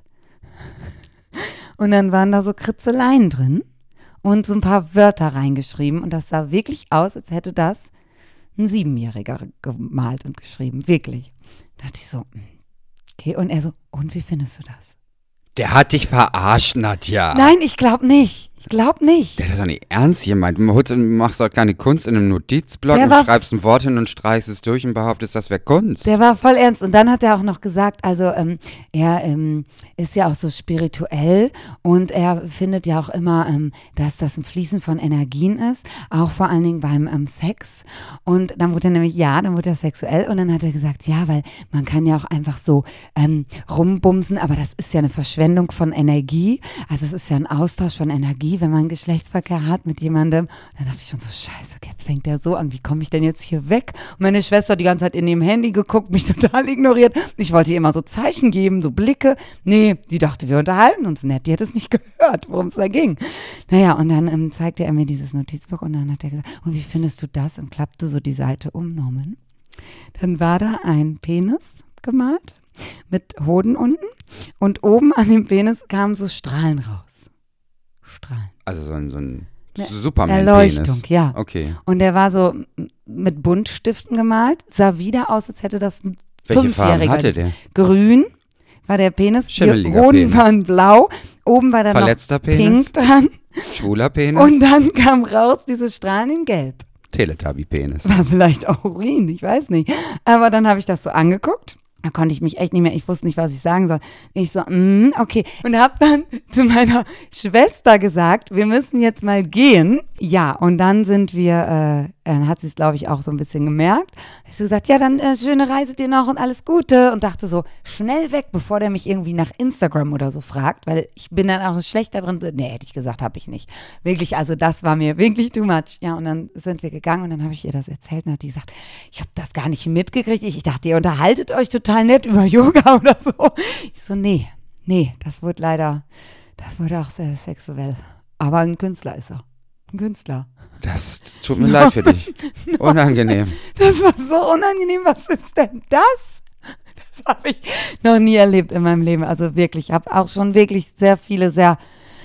Und dann waren da so Kritzeleien drin und so ein paar Wörter reingeschrieben. Und das sah wirklich aus, als hätte das ein Siebenjähriger gemalt und geschrieben. Wirklich. Da dachte ich so, okay. Und er so, und wie findest du das? Der hat dich verarscht, Nadja. Nein, ich glaube nicht. Ich glaube nicht. Der hat das doch nicht ernst gemeint. Du machst doch keine Kunst in einem Notizblock Der und war- schreibst ein Wort hin und streichst es durch und behauptest, das wäre Kunst. Der war voll ernst. Und dann hat er auch noch gesagt, also ähm, er ähm, ist ja auch so spirituell und er findet ja auch immer, ähm, dass das ein Fließen von Energien ist, auch vor allen Dingen beim ähm, Sex. Und dann wurde er nämlich, ja, dann wurde er sexuell und dann hat er gesagt, ja, weil man kann ja auch einfach so ähm, rumbumsen, aber das ist ja eine Verschwendung von Energie. Also es ist ja ein Austausch von Energie, wenn man Geschlechtsverkehr hat mit jemandem. Dann dachte ich schon so, scheiße, jetzt fängt der so an, wie komme ich denn jetzt hier weg? Und meine Schwester hat die ganze Zeit in dem Handy geguckt, mich total ignoriert. Ich wollte ihr immer so Zeichen geben, so Blicke. Nee, die dachte, wir unterhalten uns nett. Die hat es nicht gehört, worum es da ging. Naja, und dann ähm, zeigte er mir dieses Notizbuch und dann hat er gesagt, und wie findest du das? Und klappte so die Seite um, Norman. Dann war da ein Penis gemalt mit Hoden unten und oben an dem Penis kamen so Strahlen raus. Strahlen. Also so ein, so ein Eine Superman-Penis. Erleuchtung, ja. Okay. Und der war so m- mit Buntstiften gemalt, sah wieder aus, als hätte das ein Welche Farben Fünfjähriger. hatte der? Grün war der Penis, die Schimmeliger Hoden Penis. waren blau, oben war dann Verletzter noch Penis? pink dran Schwuler Penis? und dann kam raus diese Strahlen in gelb. Teletubby-Penis. War vielleicht auch Urin, ich weiß nicht. Aber dann habe ich das so angeguckt. Da konnte ich mich echt nicht mehr, ich wusste nicht, was ich sagen soll. Ich so, mm, okay. Und habe dann zu meiner Schwester gesagt, wir müssen jetzt mal gehen. Ja, und dann sind wir, äh, dann hat sie es, glaube ich, auch so ein bisschen gemerkt. Ich so gesagt, ja, dann äh, schöne Reise dir noch und alles Gute. Und dachte so, schnell weg, bevor der mich irgendwie nach Instagram oder so fragt, weil ich bin dann auch schlecht da drin. Nee, hätte ich gesagt, habe ich nicht. Wirklich, also das war mir wirklich too much. Ja, und dann sind wir gegangen und dann habe ich ihr das erzählt und hat die gesagt, ich habe das gar nicht mitgekriegt. Ich dachte, ihr unterhaltet euch total nett über Yoga oder so. Ich so, nee, nee, das wurde leider, das wurde auch sehr sexuell. Aber ein Künstler ist er. Ein Künstler. Das tut mir leid für dich. Unangenehm. Das war so unangenehm. Was ist denn das? Das habe ich noch nie erlebt in meinem Leben. Also wirklich, ich habe auch schon wirklich sehr viele, sehr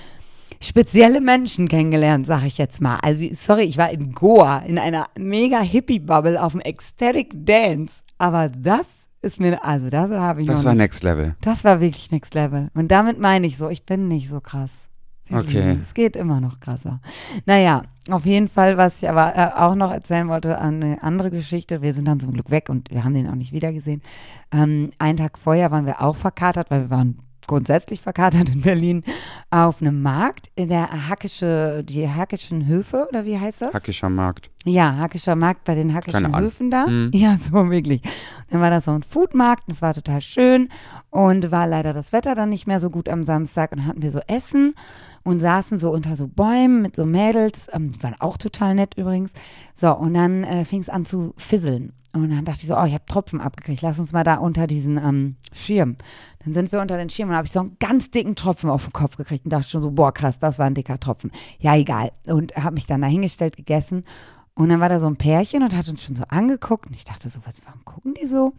spezielle Menschen kennengelernt, sage ich jetzt mal. Also sorry, ich war in Goa, in einer mega Hippie-Bubble auf dem Ecstatic Dance. Aber das ist mir, also das habe ich Das noch war nicht. Next Level. Das war wirklich Next Level. Und damit meine ich so, ich bin nicht so krass. Wirklich. Okay. Es geht immer noch krasser. Naja, auf jeden Fall, was ich aber äh, auch noch erzählen wollte, eine andere Geschichte. Wir sind dann zum Glück weg und wir haben den auch nicht wiedergesehen. Ähm, einen Tag vorher waren wir auch verkatert, weil wir waren grundsätzlich verkatert in Berlin auf einem Markt in der Hackische, die Hackischen Höfe, oder wie heißt das? Hackischer Markt. Ja, Hackischer Markt bei den Hackischen Keine Ahnung. Höfen da. Mhm. Ja, so wirklich. Dann war das so ein Foodmarkt, das war total schön und war leider das Wetter dann nicht mehr so gut am Samstag und dann hatten wir so Essen und saßen so unter so Bäumen mit so Mädels, ähm, die waren auch total nett übrigens. So, und dann äh, fing es an zu fisseln. Und dann dachte ich so, oh, ich habe Tropfen abgekriegt, lass uns mal da unter diesen ähm, Schirm. Dann sind wir unter den Schirm und habe ich so einen ganz dicken Tropfen auf den Kopf gekriegt und dachte schon so, boah, krass, das war ein dicker Tropfen. Ja, egal. Und habe mich dann da hingestellt, gegessen. Und dann war da so ein Pärchen und hat uns schon so angeguckt. Und ich dachte so, was, warum gucken die so? Und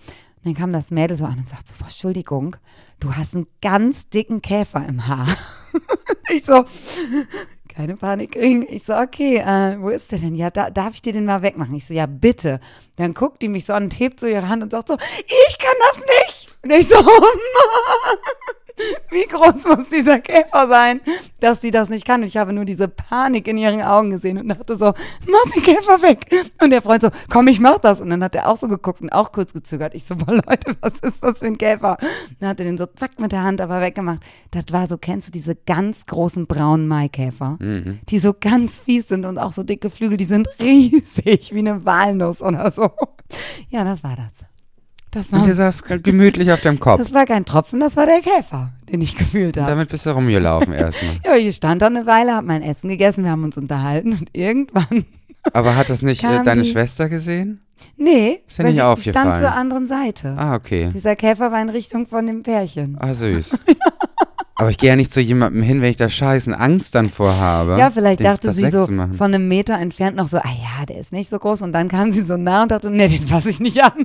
dann kam das Mädel so an und sagt so, boah, Entschuldigung, du hast einen ganz dicken Käfer im Haar. Ich so, keine Panik kriegen. Ich so, okay, äh, wo ist der denn? Ja, da, darf ich dir den mal wegmachen? Ich so, ja, bitte. Dann guckt die mich so an und hebt so ihre Hand und sagt so, ich kann das nicht. Und ich so, oh Mann, wie groß muss dieser Käfer sein, dass die das nicht kann. Und ich habe nur diese Panik in ihren Augen gesehen und dachte so, mach den Käfer weg. Und der Freund so, komm, ich mach das. Und dann hat er auch so geguckt und auch kurz gezögert. Ich so, boah, Leute, was ist das für ein Käfer? Dann hat er den so zack mit der Hand aber weggemacht. Das war so, kennst du diese ganz großen braunen Maikäfer, mhm. die so ganz fies sind und auch so dicke Flügel, die sind riesig, wie eine Walnuss oder so. Ja, das war das. Das war, und der saß gemütlich auf deinem Kopf. Das war kein Tropfen, das war der Käfer, den ich gefühlt habe. Und damit bist du rumgelaufen erstmal. Ja, ich stand da eine Weile, habe mein Essen gegessen, wir haben uns unterhalten und irgendwann. Aber hat das nicht äh, deine die... Schwester gesehen? Nee, ist ja nicht ich aufgefallen. stand zur anderen Seite. Ah, okay. Dieser Käfer war in Richtung von dem Pärchen. Ah, süß. Aber ich gehe ja nicht zu jemandem hin, wenn ich da scheißen Angst dann vorhabe. Ja, vielleicht dachte sie so von einem Meter entfernt noch so, ah ja, der ist nicht so groß. Und dann kam sie so nah und dachte, nee, den fasse ich nicht an.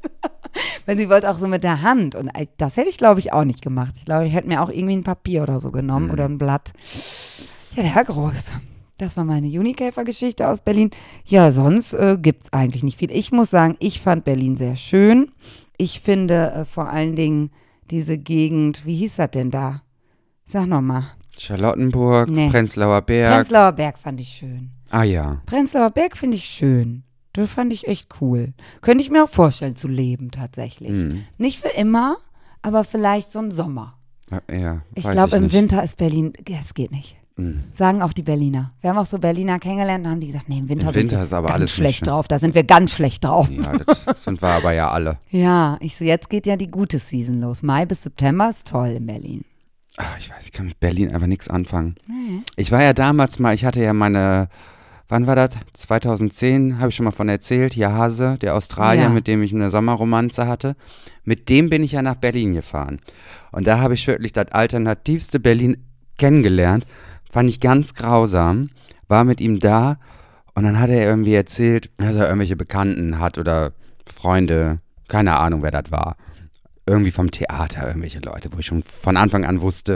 Weil sie wollte auch so mit der Hand. Und das hätte ich, glaube ich, auch nicht gemacht. Ich glaube, ich hätte mir auch irgendwie ein Papier oder so genommen mhm. oder ein Blatt. Ja, der war groß. Das war meine Junikäfer-Geschichte aus Berlin. Ja, sonst äh, gibt es eigentlich nicht viel. Ich muss sagen, ich fand Berlin sehr schön. Ich finde äh, vor allen Dingen diese Gegend, wie hieß das denn da? Sag nochmal. Charlottenburg, nee. Prenzlauer Berg. Prenzlauer Berg fand ich schön. Ah ja. Prenzlauer Berg finde ich schön. Das fand ich echt cool. Könnte ich mir auch vorstellen zu leben tatsächlich. Mhm. Nicht für immer, aber vielleicht so ein Sommer. Ja, ich glaube, im Winter ist Berlin, es geht nicht. Mhm. Sagen auch die Berliner. Wir haben auch so Berliner kennengelernt und haben die gesagt, nee, im Winter, Im Winter sind ist wir aber ganz alles schlecht drauf. Da sind wir ganz schlecht drauf. Ja, das sind wir aber ja alle. Ja, ich so, jetzt geht ja die gute Season los. Mai bis September ist toll in Berlin. Ach, ich weiß, ich kann mit Berlin einfach nichts anfangen. Mhm. Ich war ja damals mal, ich hatte ja meine, wann war das? zweitausendzehn, habe ich schon mal von erzählt, hier Hase, der Australier, ja. mit dem ich eine Sommerromanze hatte. Mit dem bin ich ja nach Berlin gefahren. Und da habe ich wirklich das alternativste Berlin kennengelernt. Fand ich ganz grausam, war mit ihm da und dann hat er irgendwie erzählt, dass er irgendwelche Bekannten hat oder Freunde, keine Ahnung, wer das war. Irgendwie vom Theater, irgendwelche Leute, wo ich schon von Anfang an wusste,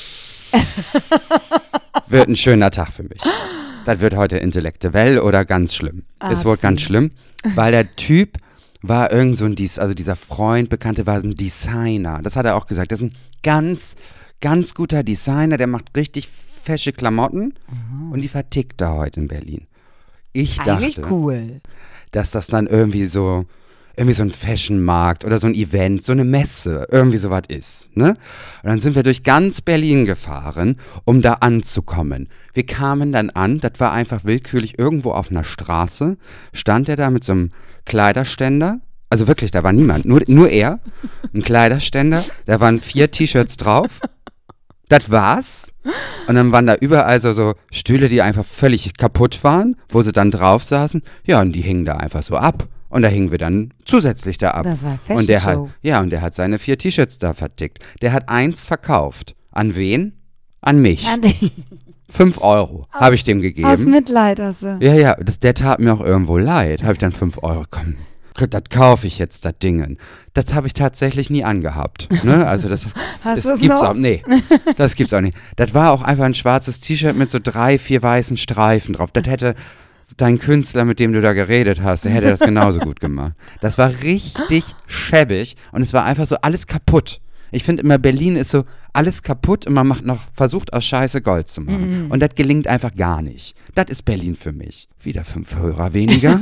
wird ein schöner Tag für mich. Das wird heute intellektuell oder ganz schlimm. Ah, es wurde ganz schlimm, weil der Typ war irgend so ein, Dies, also dieser Freund, Bekannte war ein Designer. Das hat er auch gesagt. Das ist ein ganz, ganz guter Designer, der macht richtig fesche Klamotten mhm. und die vertickt er heute in Berlin. Ich Eigentlich dachte, cool. dass das dann irgendwie so irgendwie so ein Fashion-Markt oder so ein Event, so eine Messe, irgendwie sowas ist, ne? Und dann sind wir durch ganz Berlin gefahren, um da anzukommen. Wir kamen dann an, das war einfach willkürlich irgendwo auf einer Straße, stand er da mit so einem Kleiderständer, also wirklich, da war niemand, nur, nur er, ein Kleiderständer, da waren vier T-Shirts drauf, das war's. Und dann waren da überall so, so Stühle, die einfach völlig kaputt waren, wo sie dann drauf saßen, ja, und die hingen da einfach so ab. Und da hingen wir dann zusätzlich da ab. Das war Fashion und der Show. Hat, ja, und der hat seine vier T-Shirts da vertickt. Der hat eins verkauft. An wen? An mich. An fünf Euro habe ich dem gegeben. Aus Mitleid also. Ja, ja, das, der tat mir auch irgendwo leid. Habe ich dann fünf Euro, komm, das kaufe ich jetzt, das Dingen. Das habe ich tatsächlich nie angehabt. Ne? Also das, Hast das noch? gibt's auch, nee, das gibt's auch nicht. Das war auch einfach ein schwarzes T-Shirt mit so drei, vier weißen Streifen drauf. Das hätte dein Künstler, mit dem du da geredet hast, der hätte das genauso gut gemacht. Das war richtig schäbig und es war einfach so alles kaputt. Ich finde immer, Berlin ist so alles kaputt und man macht noch, versucht aus Scheiße Gold zu machen. Mm. Und das gelingt einfach gar nicht. Das ist Berlin für mich. Wieder fünf Hörer weniger.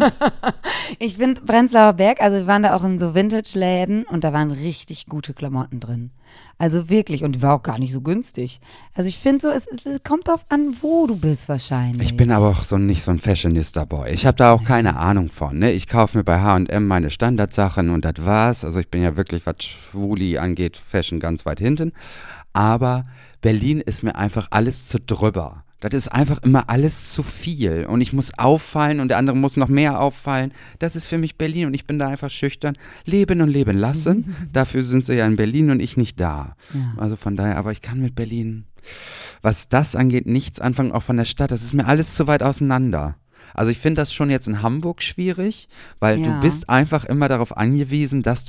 Ich finde Prenzlauer Berg, also wir waren da auch in so Vintage-Läden und da waren richtig gute Klamotten drin. Also wirklich, und die war auch gar nicht so günstig. Also ich finde so, es, es kommt drauf an, wo du bist wahrscheinlich. Ich bin aber auch so nicht so ein Fashionista-Boy. Ich habe da auch keine Ahnung von. Ne? Ich kaufe mir bei H und M meine Standardsachen und das war's. Also ich bin ja wirklich, was Schwuli angeht, Fashion ganz weit hinten. Aber Berlin ist mir einfach alles zu drüber. Das ist einfach immer alles zu viel und ich muss auffallen und der andere muss noch mehr auffallen. Das ist für mich Berlin und ich bin da einfach schüchtern. Leben und leben lassen. Dafür sind sie ja in Berlin und ich nicht da. Ja. Also von daher, aber ich kann mit Berlin, was das angeht, nichts anfangen, auch von der Stadt. Das ist mir alles zu weit auseinander. Also ich finde das schon jetzt in Hamburg schwierig, weil ja. du bist einfach immer darauf angewiesen, dass du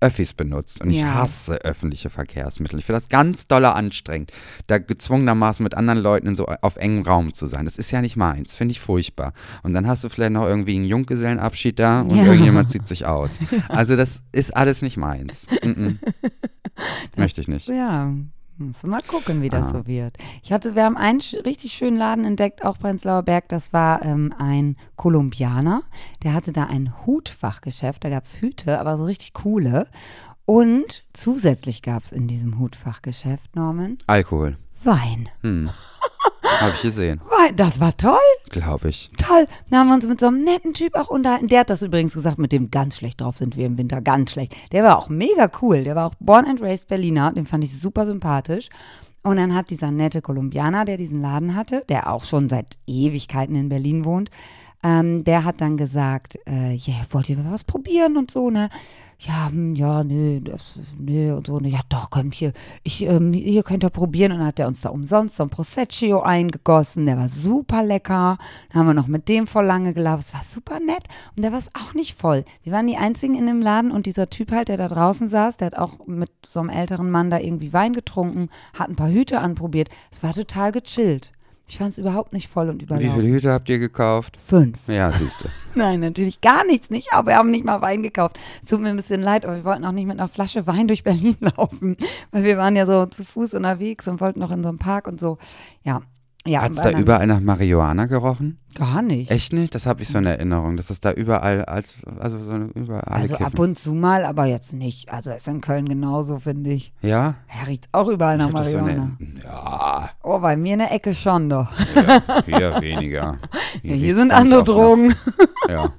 Öffis benutzt. Und ich Ja. hasse öffentliche Verkehrsmittel. Ich finde das ganz doll anstrengend, da gezwungenermaßen mit anderen Leuten in so auf engem Raum zu sein. Das ist ja nicht meins, finde ich furchtbar. Und dann hast du vielleicht noch irgendwie einen Junggesellenabschied da und Ja. irgendjemand zieht sich aus. Also das ist alles nicht meins. Mm-mm. Möchte ich nicht. Ja, musst du mal gucken, wie das Ah. so wird. Ich hatte, wir haben einen sch- richtig schönen Laden entdeckt, auch Prenzlauer Berg. Das war ähm, ein Kolumbianer. Der hatte da ein Hutfachgeschäft. Da gab es Hüte, aber so richtig coole. Und zusätzlich gab es in diesem Hutfachgeschäft, Norman, Alkohol. Wein. Hm. Habe ich gesehen, Wein, das war toll. glaube ich. Toll. Da haben wir uns mit so einem netten Typ auch unterhalten. Der hat das übrigens gesagt, mit dem ganz schlecht drauf sind wir im Winter, ganz schlecht. Der war auch mega cool. Der war auch born and raised Berliner. Den fand ich super sympathisch. Und dann hat dieser nette Kolumbianer, der diesen Laden hatte, der auch schon seit Ewigkeiten in Berlin wohnt, ähm, der hat dann gesagt, äh, ja, wollt ihr was probieren und so, ne? Ja, hm, ja, nö, das, nö und so, ne, ja doch, kommt hier, ich, ähm, hier könnt ihr probieren. Und dann hat er uns da umsonst so ein Prosecco eingegossen, der war super lecker. Dann haben wir noch mit dem voll lange gelaufen, es war super nett und der war es auch nicht voll. Wir waren die einzigen in dem Laden und dieser Typ halt, der da draußen saß, der hat auch mit so einem älteren Mann da irgendwie Wein getrunken, hat ein paar Hüte anprobiert, es war total gechillt. Ich fand es überhaupt nicht voll und Wie überlaufen. viele Hüte habt ihr gekauft? Fünf. Ja, siehst du. Nein, natürlich gar nichts nicht, aber wir haben nicht mal Wein gekauft. Es tut mir ein bisschen leid, aber wir wollten auch nicht mit einer Flasche Wein durch Berlin laufen, weil wir waren ja so zu Fuß unterwegs und wollten noch in so einem Park und so. Ja, ja. Hat es war da dann überall nach Marihuana gerochen? Gar nicht. Echt nicht? Das habe ich so in Erinnerung, dass das da überall, als, also so überall alle Also kiffen. ab und zu mal, aber jetzt nicht. Also ist in Köln genauso, finde ich. Ja? Ja, riecht auch überall Ich nach hab das so in Marihuana. Erinnerung. Ja, Oh, bei mir in der Ecke schon doch. hier, hier weniger. Ja, hier riecht's sind ganz andere oft nach- Drogen. Ja.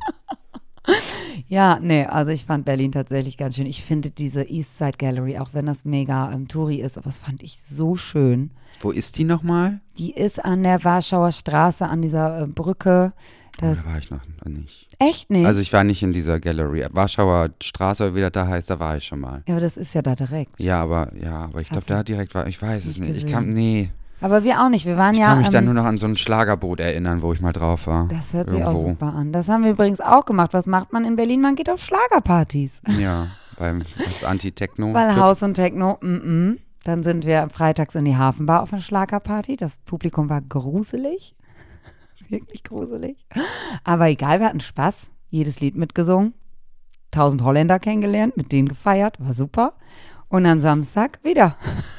Ja, nee, also ich fand Berlin tatsächlich ganz schön. Ich finde diese Eastside Gallery, auch wenn das mega ähm, Touri ist, aber das fand ich so schön. Wo ist die nochmal? Die ist an der Warschauer Straße, an dieser äh, Brücke. Das Da war ich noch nicht. echt nicht. Also ich war nicht in dieser Gallery. Warschauer Straße, wie das da heißt, da war ich schon mal. ja, aber das ist ja da direkt. Ja, aber ja, aber ich glaube, Hast du da direkt war, ich weiß es nicht nicht. Ich gesehen? kann, nee. Aber wir auch nicht. Wir waren Ich ja. kann mich dann ähm, nur noch an so ein Schlagerboot erinnern, wo ich mal drauf war. Das hört sich auch Irgendwo. super an. Das haben wir übrigens auch gemacht. Was macht man in Berlin? Man geht auf Schlagerpartys. Ja, beim das Anti-Techno. Weil Haus und Techno, mm -mm. Dann sind wir freitags in die Hafenbar auf eine Schlagerparty. Das Publikum war gruselig. Wirklich gruselig. Aber egal, wir hatten Spaß. Jedes Lied mitgesungen. Tausend Holländer kennengelernt, mit denen gefeiert. War super. Und dann Samstag wieder.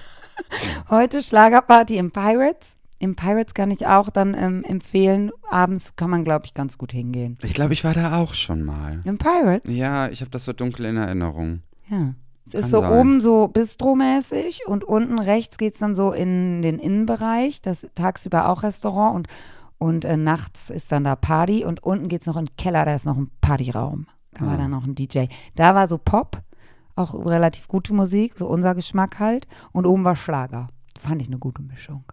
Heute Schlagerparty im Pirates. Im Pirates kann ich auch dann ähm, empfehlen. Abends kann man, glaube ich, ganz gut hingehen. Ich glaube, ich war da auch schon mal. Im Pirates? Ja, ich habe das so dunkel in Erinnerung. Ja. Es ist Kann so sein. oben so bistromäßig und unten rechts geht es dann so in den Innenbereich. Das ist tagsüber auch Restaurant und, und äh, nachts ist dann da Party und unten geht es noch in den Keller, da ist noch ein Partyraum. Da war Ah. dann noch ein D J. Da war so Pop, auch relativ gute Musik, so unser Geschmack halt. Und oben war Schlager. Fand ich eine gute Mischung.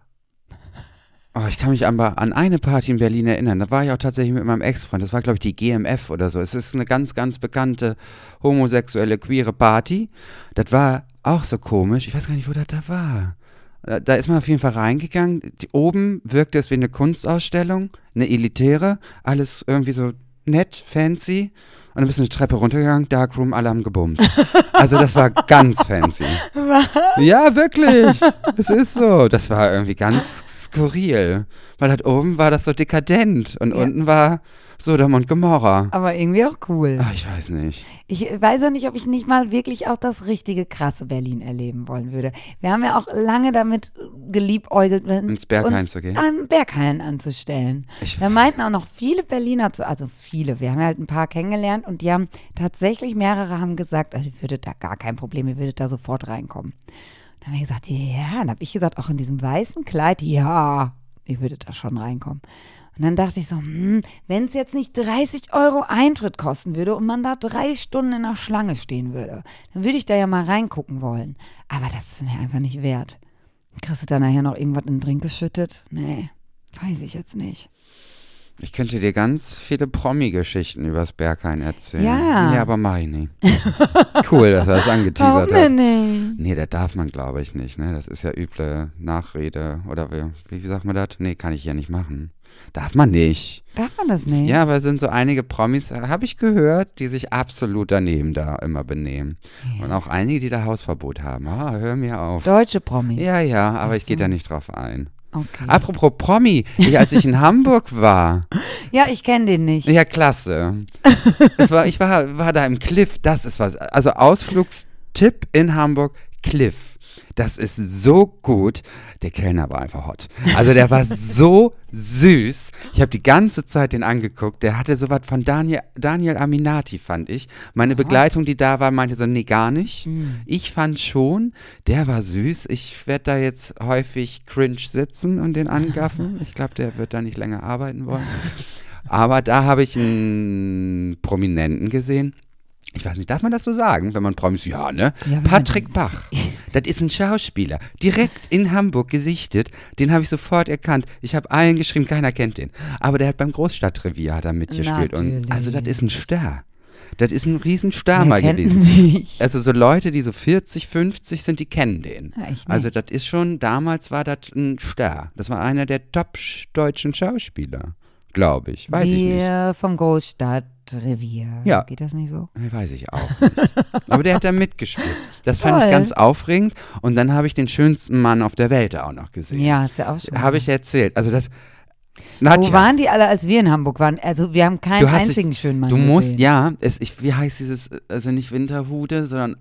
Oh, ich kann mich aber an eine Party in Berlin erinnern. Da war ich auch tatsächlich mit meinem Ex-Freund. Das war, glaube ich, die G M F oder so. Es ist eine ganz, ganz bekannte homosexuelle, queere Party. Das war auch so komisch. Ich weiß gar nicht, wo das da war. Da, da ist man auf jeden Fall reingegangen. Die, oben wirkte es wie eine Kunstausstellung, eine elitäre. Alles irgendwie so nett, fancy. Und dann bist du eine Treppe runtergegangen, Darkroom, alle haben gebumst. Also das war ganz fancy. Was? Ja, wirklich. Es ist so. Das war irgendwie ganz skurril. Weil halt oben war das so dekadent und Ja. unten war Sodom und Gomorra. Aber irgendwie auch cool. Ach, ich weiß nicht. Ich weiß auch nicht, ob ich nicht mal wirklich auch das richtige krasse Berlin erleben wollen würde. Wir haben ja auch lange damit geliebäugelt, Ins Berghain uns zu gehen. an Berghain anzustellen. Ich, Da meinten auch noch viele Berliner, zu, also viele, wir haben ja halt ein paar kennengelernt und die haben tatsächlich, mehrere haben gesagt, also ihr würdet da gar kein Problem, ihr würdet da sofort reinkommen. Dann haben wir gesagt, ja, dann habe ich gesagt, auch in diesem weißen Kleid, ja, ihr würdet da schon reinkommen. Und dann dachte ich so, hm, wenn es jetzt nicht dreißig Euro Eintritt kosten würde und man da drei Stunden in der Schlange stehen würde, dann würde ich da ja mal reingucken wollen. Aber das ist mir einfach nicht wert. Kriegst du da nachher noch irgendwas in den Drink geschüttet? Nee, weiß ich jetzt nicht. ich könnte dir ganz viele Promi-Geschichten übers Berghain erzählen. Ja. Ja, aber mach ich nicht. Cool, dass er das Warum angeteasert hat. denn nicht? Nee, das darf man, glaube ich, nicht. Ne? Das ist ja üble Nachrede. Oder wie, wie sagt man das? Nee, kann ich ja nicht machen. Darf man nicht. Darf man das nicht? Ja, aber es sind so einige Promis, habe ich gehört, die sich absolut daneben da immer benehmen. Ja. Und auch einige, die da Hausverbot haben. Ah, hör mir auf. Deutsche Promis? Ja, ja, aber Ach ich gehe so. da nicht drauf ein. Okay. Apropos Promi, ich, als ich in Hamburg war, Ja, ich kenne den nicht. ja, klasse. Es war, ich war, war da im Cliff, das ist was. Also Ausflugstipp in Hamburg, Cliff. Das ist so gut. Der Kellner war einfach hot. Also der war so süß. Ich habe die ganze Zeit den angeguckt. Der hatte sowas von Daniel, Daniel Aminati, fand ich. Meine Begleitung, die da war, meinte so, nee, gar nicht. Mhm. Ich fand schon, der war süß. Ich werde da jetzt häufig cringe sitzen und den angaffen. Ich glaube, der wird da nicht länger arbeiten wollen. Aber da habe ich einen Prominenten gesehen. Ich weiß nicht, darf man das so sagen, wenn man Promis? Ja, ne? Ja, wenn man Patrick das- Bach. Das ist ein Schauspieler. Direkt in Hamburg gesichtet. Den habe ich sofort erkannt. Ich habe allen geschrieben, keiner kennt den. Aber der hat beim Großstadtrevier hat er mitgespielt. Und Natürlich. also das ist ein Star. Das ist ein Riesenstar Wer mal kennt ihn gewesen. nicht? Also so Leute, die so vierzig, fünfzig sind, die kennen den. Ja, ich nicht. Also das ist schon, damals war das ein Star. Das war einer der top deutschen Schauspieler, glaube ich. Weiß ich nicht. Wir vom Großstadtrevier. Ja. Geht das nicht so? Weiß ich auch nicht. Aber der hat da mitgespielt. Das fand ich Toll. ganz aufregend. Und dann habe ich den schönsten Mann auf der Welt auch noch gesehen. Ja, hast ja auch schon. Habe ich erzählt. Also das. Wo Nadja, waren die alle, als wir in Hamburg waren? Also wir haben keinen du hast einzigen dich, schönen Mann Du gesehen. musst, ja, es, ich, wie heißt dieses, also nicht Winterhude, sondern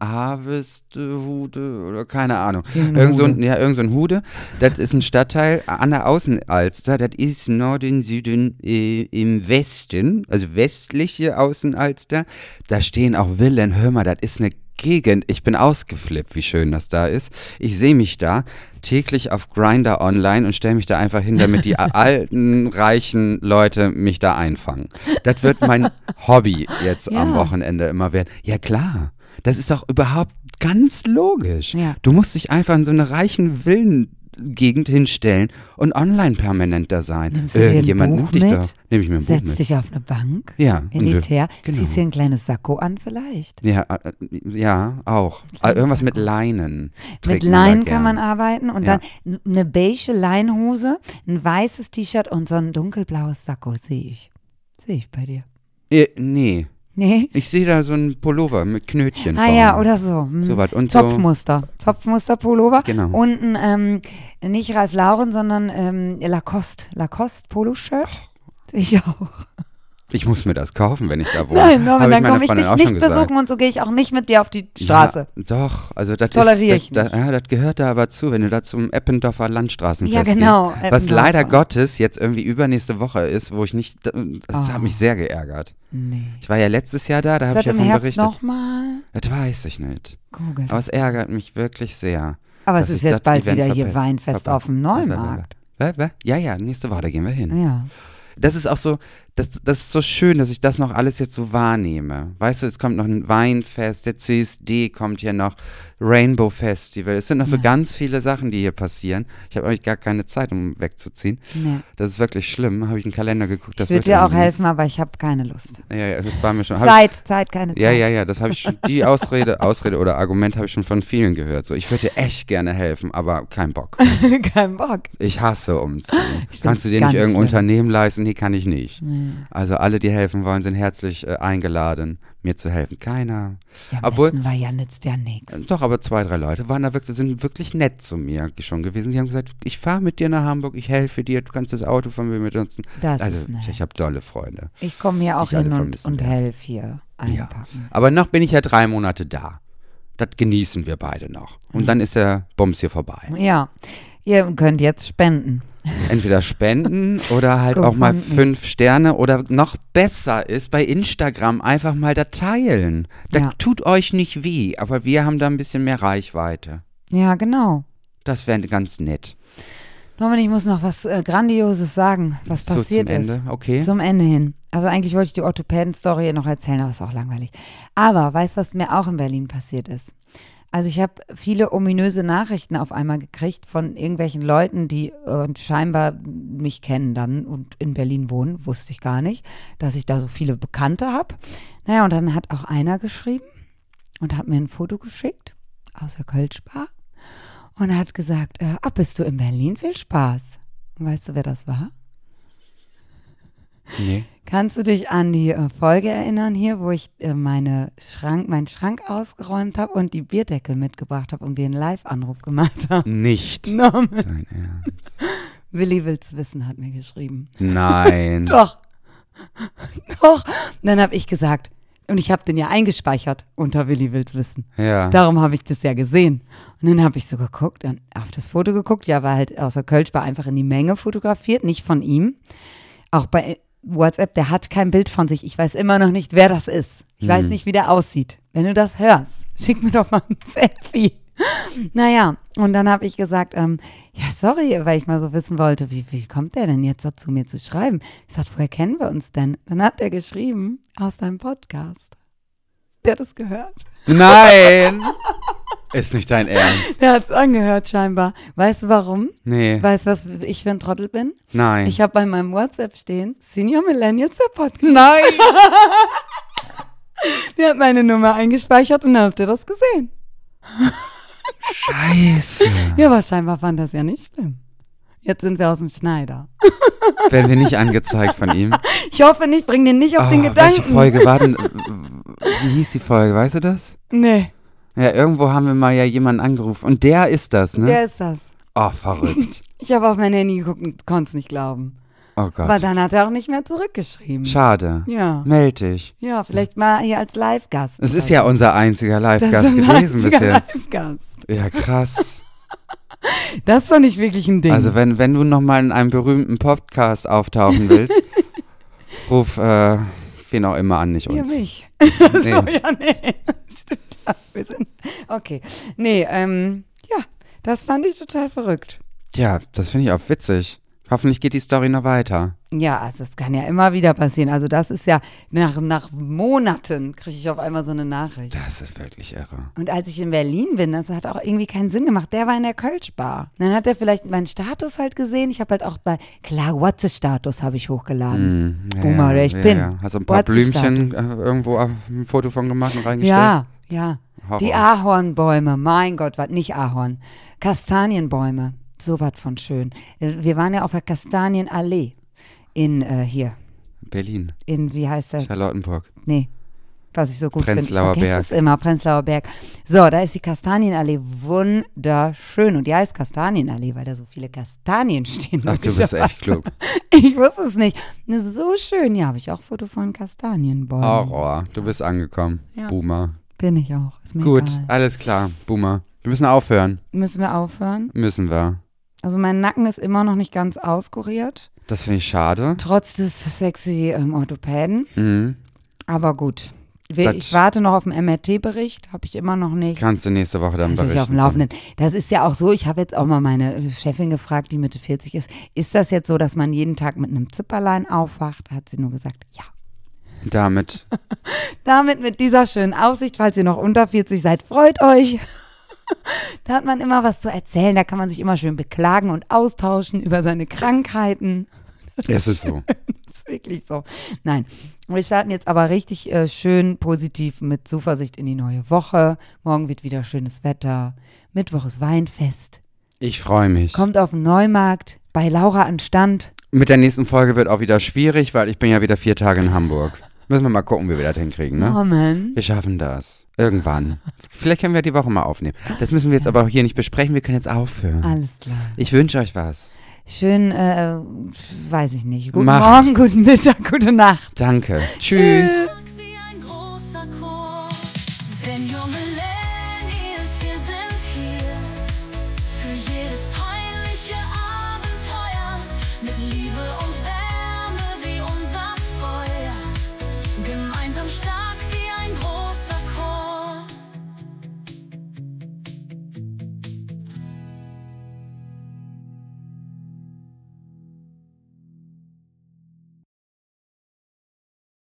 Harvesthude oder keine Ahnung. Irgendeine Irgend so ein, Hude. ja, irgend so ein Hude. Das ist ein Stadtteil an der Außenalster. Das ist Norden, Süden, äh, im Westen, also westliche Außenalster. Da stehen auch Villen. Hör mal, das ist eine Gegend. Ich bin ausgeflippt, wie schön das da ist. Ich sehe mich da täglich auf Grindr online und stelle mich da einfach hin, damit die alten, reichen Leute mich da einfangen. Das wird mein Hobby jetzt am Ja. Wochenende immer werden. Ja klar, das ist doch überhaupt ganz logisch. Ja. Du musst dich einfach in so eine reichen Villengegend hinstellen und online permanent da sein. Nimmst du dir ein Irgendjemand Buch nimmt dich mit? doch. Nehme ich mir ein Buch Setz mit. dich auf eine Bank, Ja. und wir- elitär, genau. ziehst dir ein kleines Sakko an vielleicht. Ja, äh, ja, auch. Kleines Irgendwas mit Sakko. Leinen. Mit trägt man da Leinen gern. kann man arbeiten und Ja. dann eine beige Leinhose, ein weißes T-Shirt und so ein dunkelblaues Sakko, sehe ich. Sehe ich bei dir. Äh, nee, Nee? ich sehe da so einen Pullover mit Knötchen Ah vorne. ja, oder so. Hm. So was. Und so, Zopfmuster. Zopfmuster-Pullover. Genau. Und ein, ähm, nicht Ralph Lauren, sondern ähm, Lacoste. Lacoste Poloshirt. Sehe ich auch. ich muss mir das kaufen, wenn ich da wohne. Nein, Hab Norman, dann meiner komme ich Freundin dich auch nicht schon gesagt. besuchen und so gehe ich auch nicht mit dir auf die Straße. Ja, doch, also das, Das toleriere ist, ich das, da, ja, das gehört da aber zu, wenn du da zum Eppendorfer Landstraßenfest Ja, genau, gehst. Was Eppendorfer. leider Gottes jetzt irgendwie übernächste Woche ist, wo ich nicht, das Oh. hat mich sehr geärgert. Nee. Ich war ja letztes Jahr da, da Ist habe ich das ja im von Herbst berichtet. nochmal? Das weiß ich nicht. Google. Aber es ärgert mich wirklich sehr. Aber dass es ist ich jetzt das bald Event wieder hier verpasst. Weinfest Papa. auf dem Neumarkt. Wa- wa- Ja, ja, nächste Woche, da gehen wir hin. Ja. Das ist auch so, das, das ist so schön, dass ich das noch alles jetzt so wahrnehme. Weißt du, es kommt noch ein Weinfest, der C S D kommt hier noch, Rainbow Festival. Es sind noch so Ja. ganz viele Sachen, die hier passieren. Ich habe eigentlich gar keine Zeit, um wegzuziehen. Nee. Das ist wirklich schlimm. Habe ich einen Kalender geguckt. Das Ich würde wird dir auch irgendwie helfen, aber ich habe keine Lust. nichts. Ja, ja, das war mir schon. hab Zeit, Zeit, keine Ich, ja, Zeit. ja, ja, das habe ich schon, die Ausrede, Ausrede oder Argument habe ich schon von vielen gehört. So, ich würde dir echt gerne helfen, aber kein Bock. Kein Bock. Ich hasse umziehen. Ich Kannst du dir find's nicht ganz irgendein schlimm. Unternehmen leisten? Nee, kann ich nicht. Nee. Also alle, die helfen wollen, sind herzlich äh, eingeladen, mir zu helfen. Keiner. Ja, Obwohl- wissen wir ja nützt ja nichts. Äh, Doch, aber zwei, drei Leute waren da wirklich, sind wirklich nett zu mir schon gewesen. Die haben gesagt, ich fahre mit dir nach Hamburg, ich helfe dir, du kannst das Auto von mir benutzen. Das also ist nett. ich, ich habe tolle Freunde. Ich komme hier die auch ich alle hin und, vermissen und werde. helfe hier einpacken. Aber noch bin ich ja drei Monate da. Das genießen wir beide noch. Und dann ist der Bums hier vorbei. Ja. Ihr könnt jetzt spenden. Entweder spenden oder halt auch mal GoFundMe. fünf Sterne oder noch besser ist bei Instagram einfach mal da teilen. Das Ja. tut euch nicht weh, aber wir haben da ein bisschen mehr Reichweite. Ja, genau. Das wäre ganz nett. Norman, ich muss noch was äh, Grandioses sagen, was So passiert zum ist. Ende, okay. Zum Ende hin. Also eigentlich wollte ich die Orthopäden-Story noch erzählen, aber ist auch langweilig. Aber weißt du, was mir auch in Berlin passiert ist? Also ich habe viele ominöse Nachrichten auf einmal gekriegt von irgendwelchen Leuten, die äh, scheinbar mich kennen dann und in Berlin wohnen. Wusste ich gar nicht, dass ich da so viele Bekannte habe. Naja, und dann hat auch einer geschrieben und hat mir ein Foto geschickt aus der Kölschbar und hat gesagt, äh, ah, bist du in Berlin? Viel Spaß. Und weißt du, wer das war? Nee. Kannst du dich an die äh, Folge erinnern hier, wo ich äh, meine Schrank, meinen Schrank ausgeräumt habe und die Bierdeckel mitgebracht habe und wir einen Live-Anruf gemacht haben? Nicht. No, Dein Ernst. Willi will's wissen, hat mir geschrieben. Nein. Doch. Doch. Und dann habe ich gesagt, und ich habe den ja eingespeichert unter Willi will's wissen. Ja. Darum habe ich das ja gesehen. Und dann habe ich so geguckt, und auf das Foto geguckt, ja, war halt außer Kölsch, war einfach in die Menge fotografiert, nicht von ihm. Auch bei WhatsApp, der hat kein Bild von sich. Ich weiß immer noch nicht, wer das ist. Ich weiß nicht, wie der aussieht. Wenn du das hörst, schick mir doch mal ein Selfie. Naja, und dann habe ich gesagt, ähm, ja, sorry, weil ich mal so wissen wollte, wie, wie kommt der denn jetzt dazu, mir zu schreiben? Ich sagte, woher kennen wir uns denn? Dann hat er geschrieben, aus deinem Podcast. Der hat es gehört. Nein. Ist nicht dein Ernst. Der hat es angehört scheinbar. Weißt du warum? Nee. Weißt du, was ich für ein Trottel bin? Nein. Ich habe bei meinem WhatsApp stehen, Senior Millennials, der Podcast. Nein. Der hat meine Nummer eingespeichert und dann habt ihr das gesehen. Scheiße. Ja, aber scheinbar fand das ja nicht schlimm. Jetzt sind wir aus dem Schneider. Werden wir nicht angezeigt von ihm? Ich hoffe nicht, bring den nicht auf Oh, den Gedanken. welche Folge war denn, wie hieß die Folge, weißt du das? Nee, Ja, irgendwo haben wir mal ja jemanden angerufen und der ist das, ne? der ist das. Oh, verrückt. Ich habe auf mein Handy geguckt und konnte es nicht glauben. Oh Gott. Aber dann hat er auch nicht mehr zurückgeschrieben. Schade. Ja, Meld dich. ja, vielleicht mal hier als Live-Gast. Es oder ist ja so. unser einziger Das ist Live-Gast unser gewesen bis einziger jetzt. Live-Gast. Ja, krass. Das ist doch nicht wirklich ein Ding. Also wenn, wenn du nochmal in einem berühmten Podcast auftauchen willst, ruf äh, wen auch immer an, nicht ja, uns. mich. Nee. So, ja, nee. Stimmt, ja, wir sind, okay. Nee, ähm, ja, das fand ich total verrückt. Ja, das finde ich auch witzig. Hoffentlich geht die Story noch weiter. Ja, also das kann ja immer wieder passieren. Also das ist ja, nach, nach Monaten kriege ich auf einmal so eine Nachricht. Das ist wirklich irre. Und als ich in Berlin bin, das hat auch irgendwie keinen Sinn gemacht. Der war in der Kölsch-Bar. Dann hat er vielleicht meinen Status halt gesehen. Ich habe halt auch bei, klar, WhatsApp-Status habe ich hochgeladen. Hm, ja, Boomer, wer ich ja, bin. Ja. Hast du ein paar WhatsApp-Status. Blümchen äh, irgendwo auf ein Foto von gemacht und reingestellt? Ja, ja. Horror. Die Ahornbäume, mein Gott, was nicht Ahorn. Kastanienbäume, so was von schön. Wir waren ja auf der Kastanienallee in, äh, hier, Berlin, in, wie heißt der? Charlottenburg. Nee, was ich so gut finde. Ich Prenzlauer vergesse Berg. es immer, Prenzlauer Berg. So, da ist die Kastanienallee wunderschön. Und die heißt Kastanienallee, weil da so viele Kastanien stehen. Ach, du bist echt klug. Ich wusste es nicht. Das ist so schön. Ja, habe ich auch Foto von Kastanienbäumen. Horror, du bist angekommen, Ja. Boomer. Bin ich auch. Ist mir Gut, egal. alles klar, Boomer. Wir müssen aufhören. Müssen wir aufhören? Müssen wir. Also mein Nacken ist immer noch nicht ganz auskuriert. Das finde ich schade. Trotz des sexy ähm, Orthopäden. Mhm. Aber gut. Wir, Das- ich warte noch auf den M R T-Bericht. Habe ich immer noch nicht. Kannst du nächste Woche dann Natürlich berichten. auf dem Laufenden. Das ist ja auch so, ich habe jetzt auch mal meine äh, Chefin gefragt, die Mitte vierzig ist, ist das jetzt so, dass man jeden Tag mit einem Zipperlein aufwacht? Hat sie nur gesagt, ja. Damit. Damit mit dieser schönen Aussicht, falls ihr noch unter vierzig seid, freut euch. Da hat man immer was zu erzählen, da kann man sich immer schön beklagen und austauschen über seine Krankheiten. Es ist so. Das ist wirklich so. Nein, wir starten jetzt aber richtig äh, schön positiv mit Zuversicht in die neue Woche. Morgen wird wieder schönes Wetter. Mittwoch ist Weinfest. Ich freue mich. Kommt auf den Neumarkt, bei Laura an Stand. Mit der nächsten Folge wird auch wieder schwierig, weil ich bin ja wieder vier Tage in Hamburg. Müssen wir mal gucken, wie wir das hinkriegen, ne? Oh Mann. Wir schaffen das. Irgendwann. Vielleicht können wir die Woche mal aufnehmen. Das müssen wir jetzt aber auch hier nicht besprechen. Wir können jetzt aufhören. Alles klar. Ich wünsche euch was. Schön, äh, weiß ich nicht. Guten Mach. Morgen, guten Mittag, gute Nacht. Danke. Tschüss. Wie ein großer Chor. Senior Millennials, wir sind hier. Für jedes peinliche Abenteuer. Mit Liebe und Wärme wie unser Feuer. Gemeinsam stark.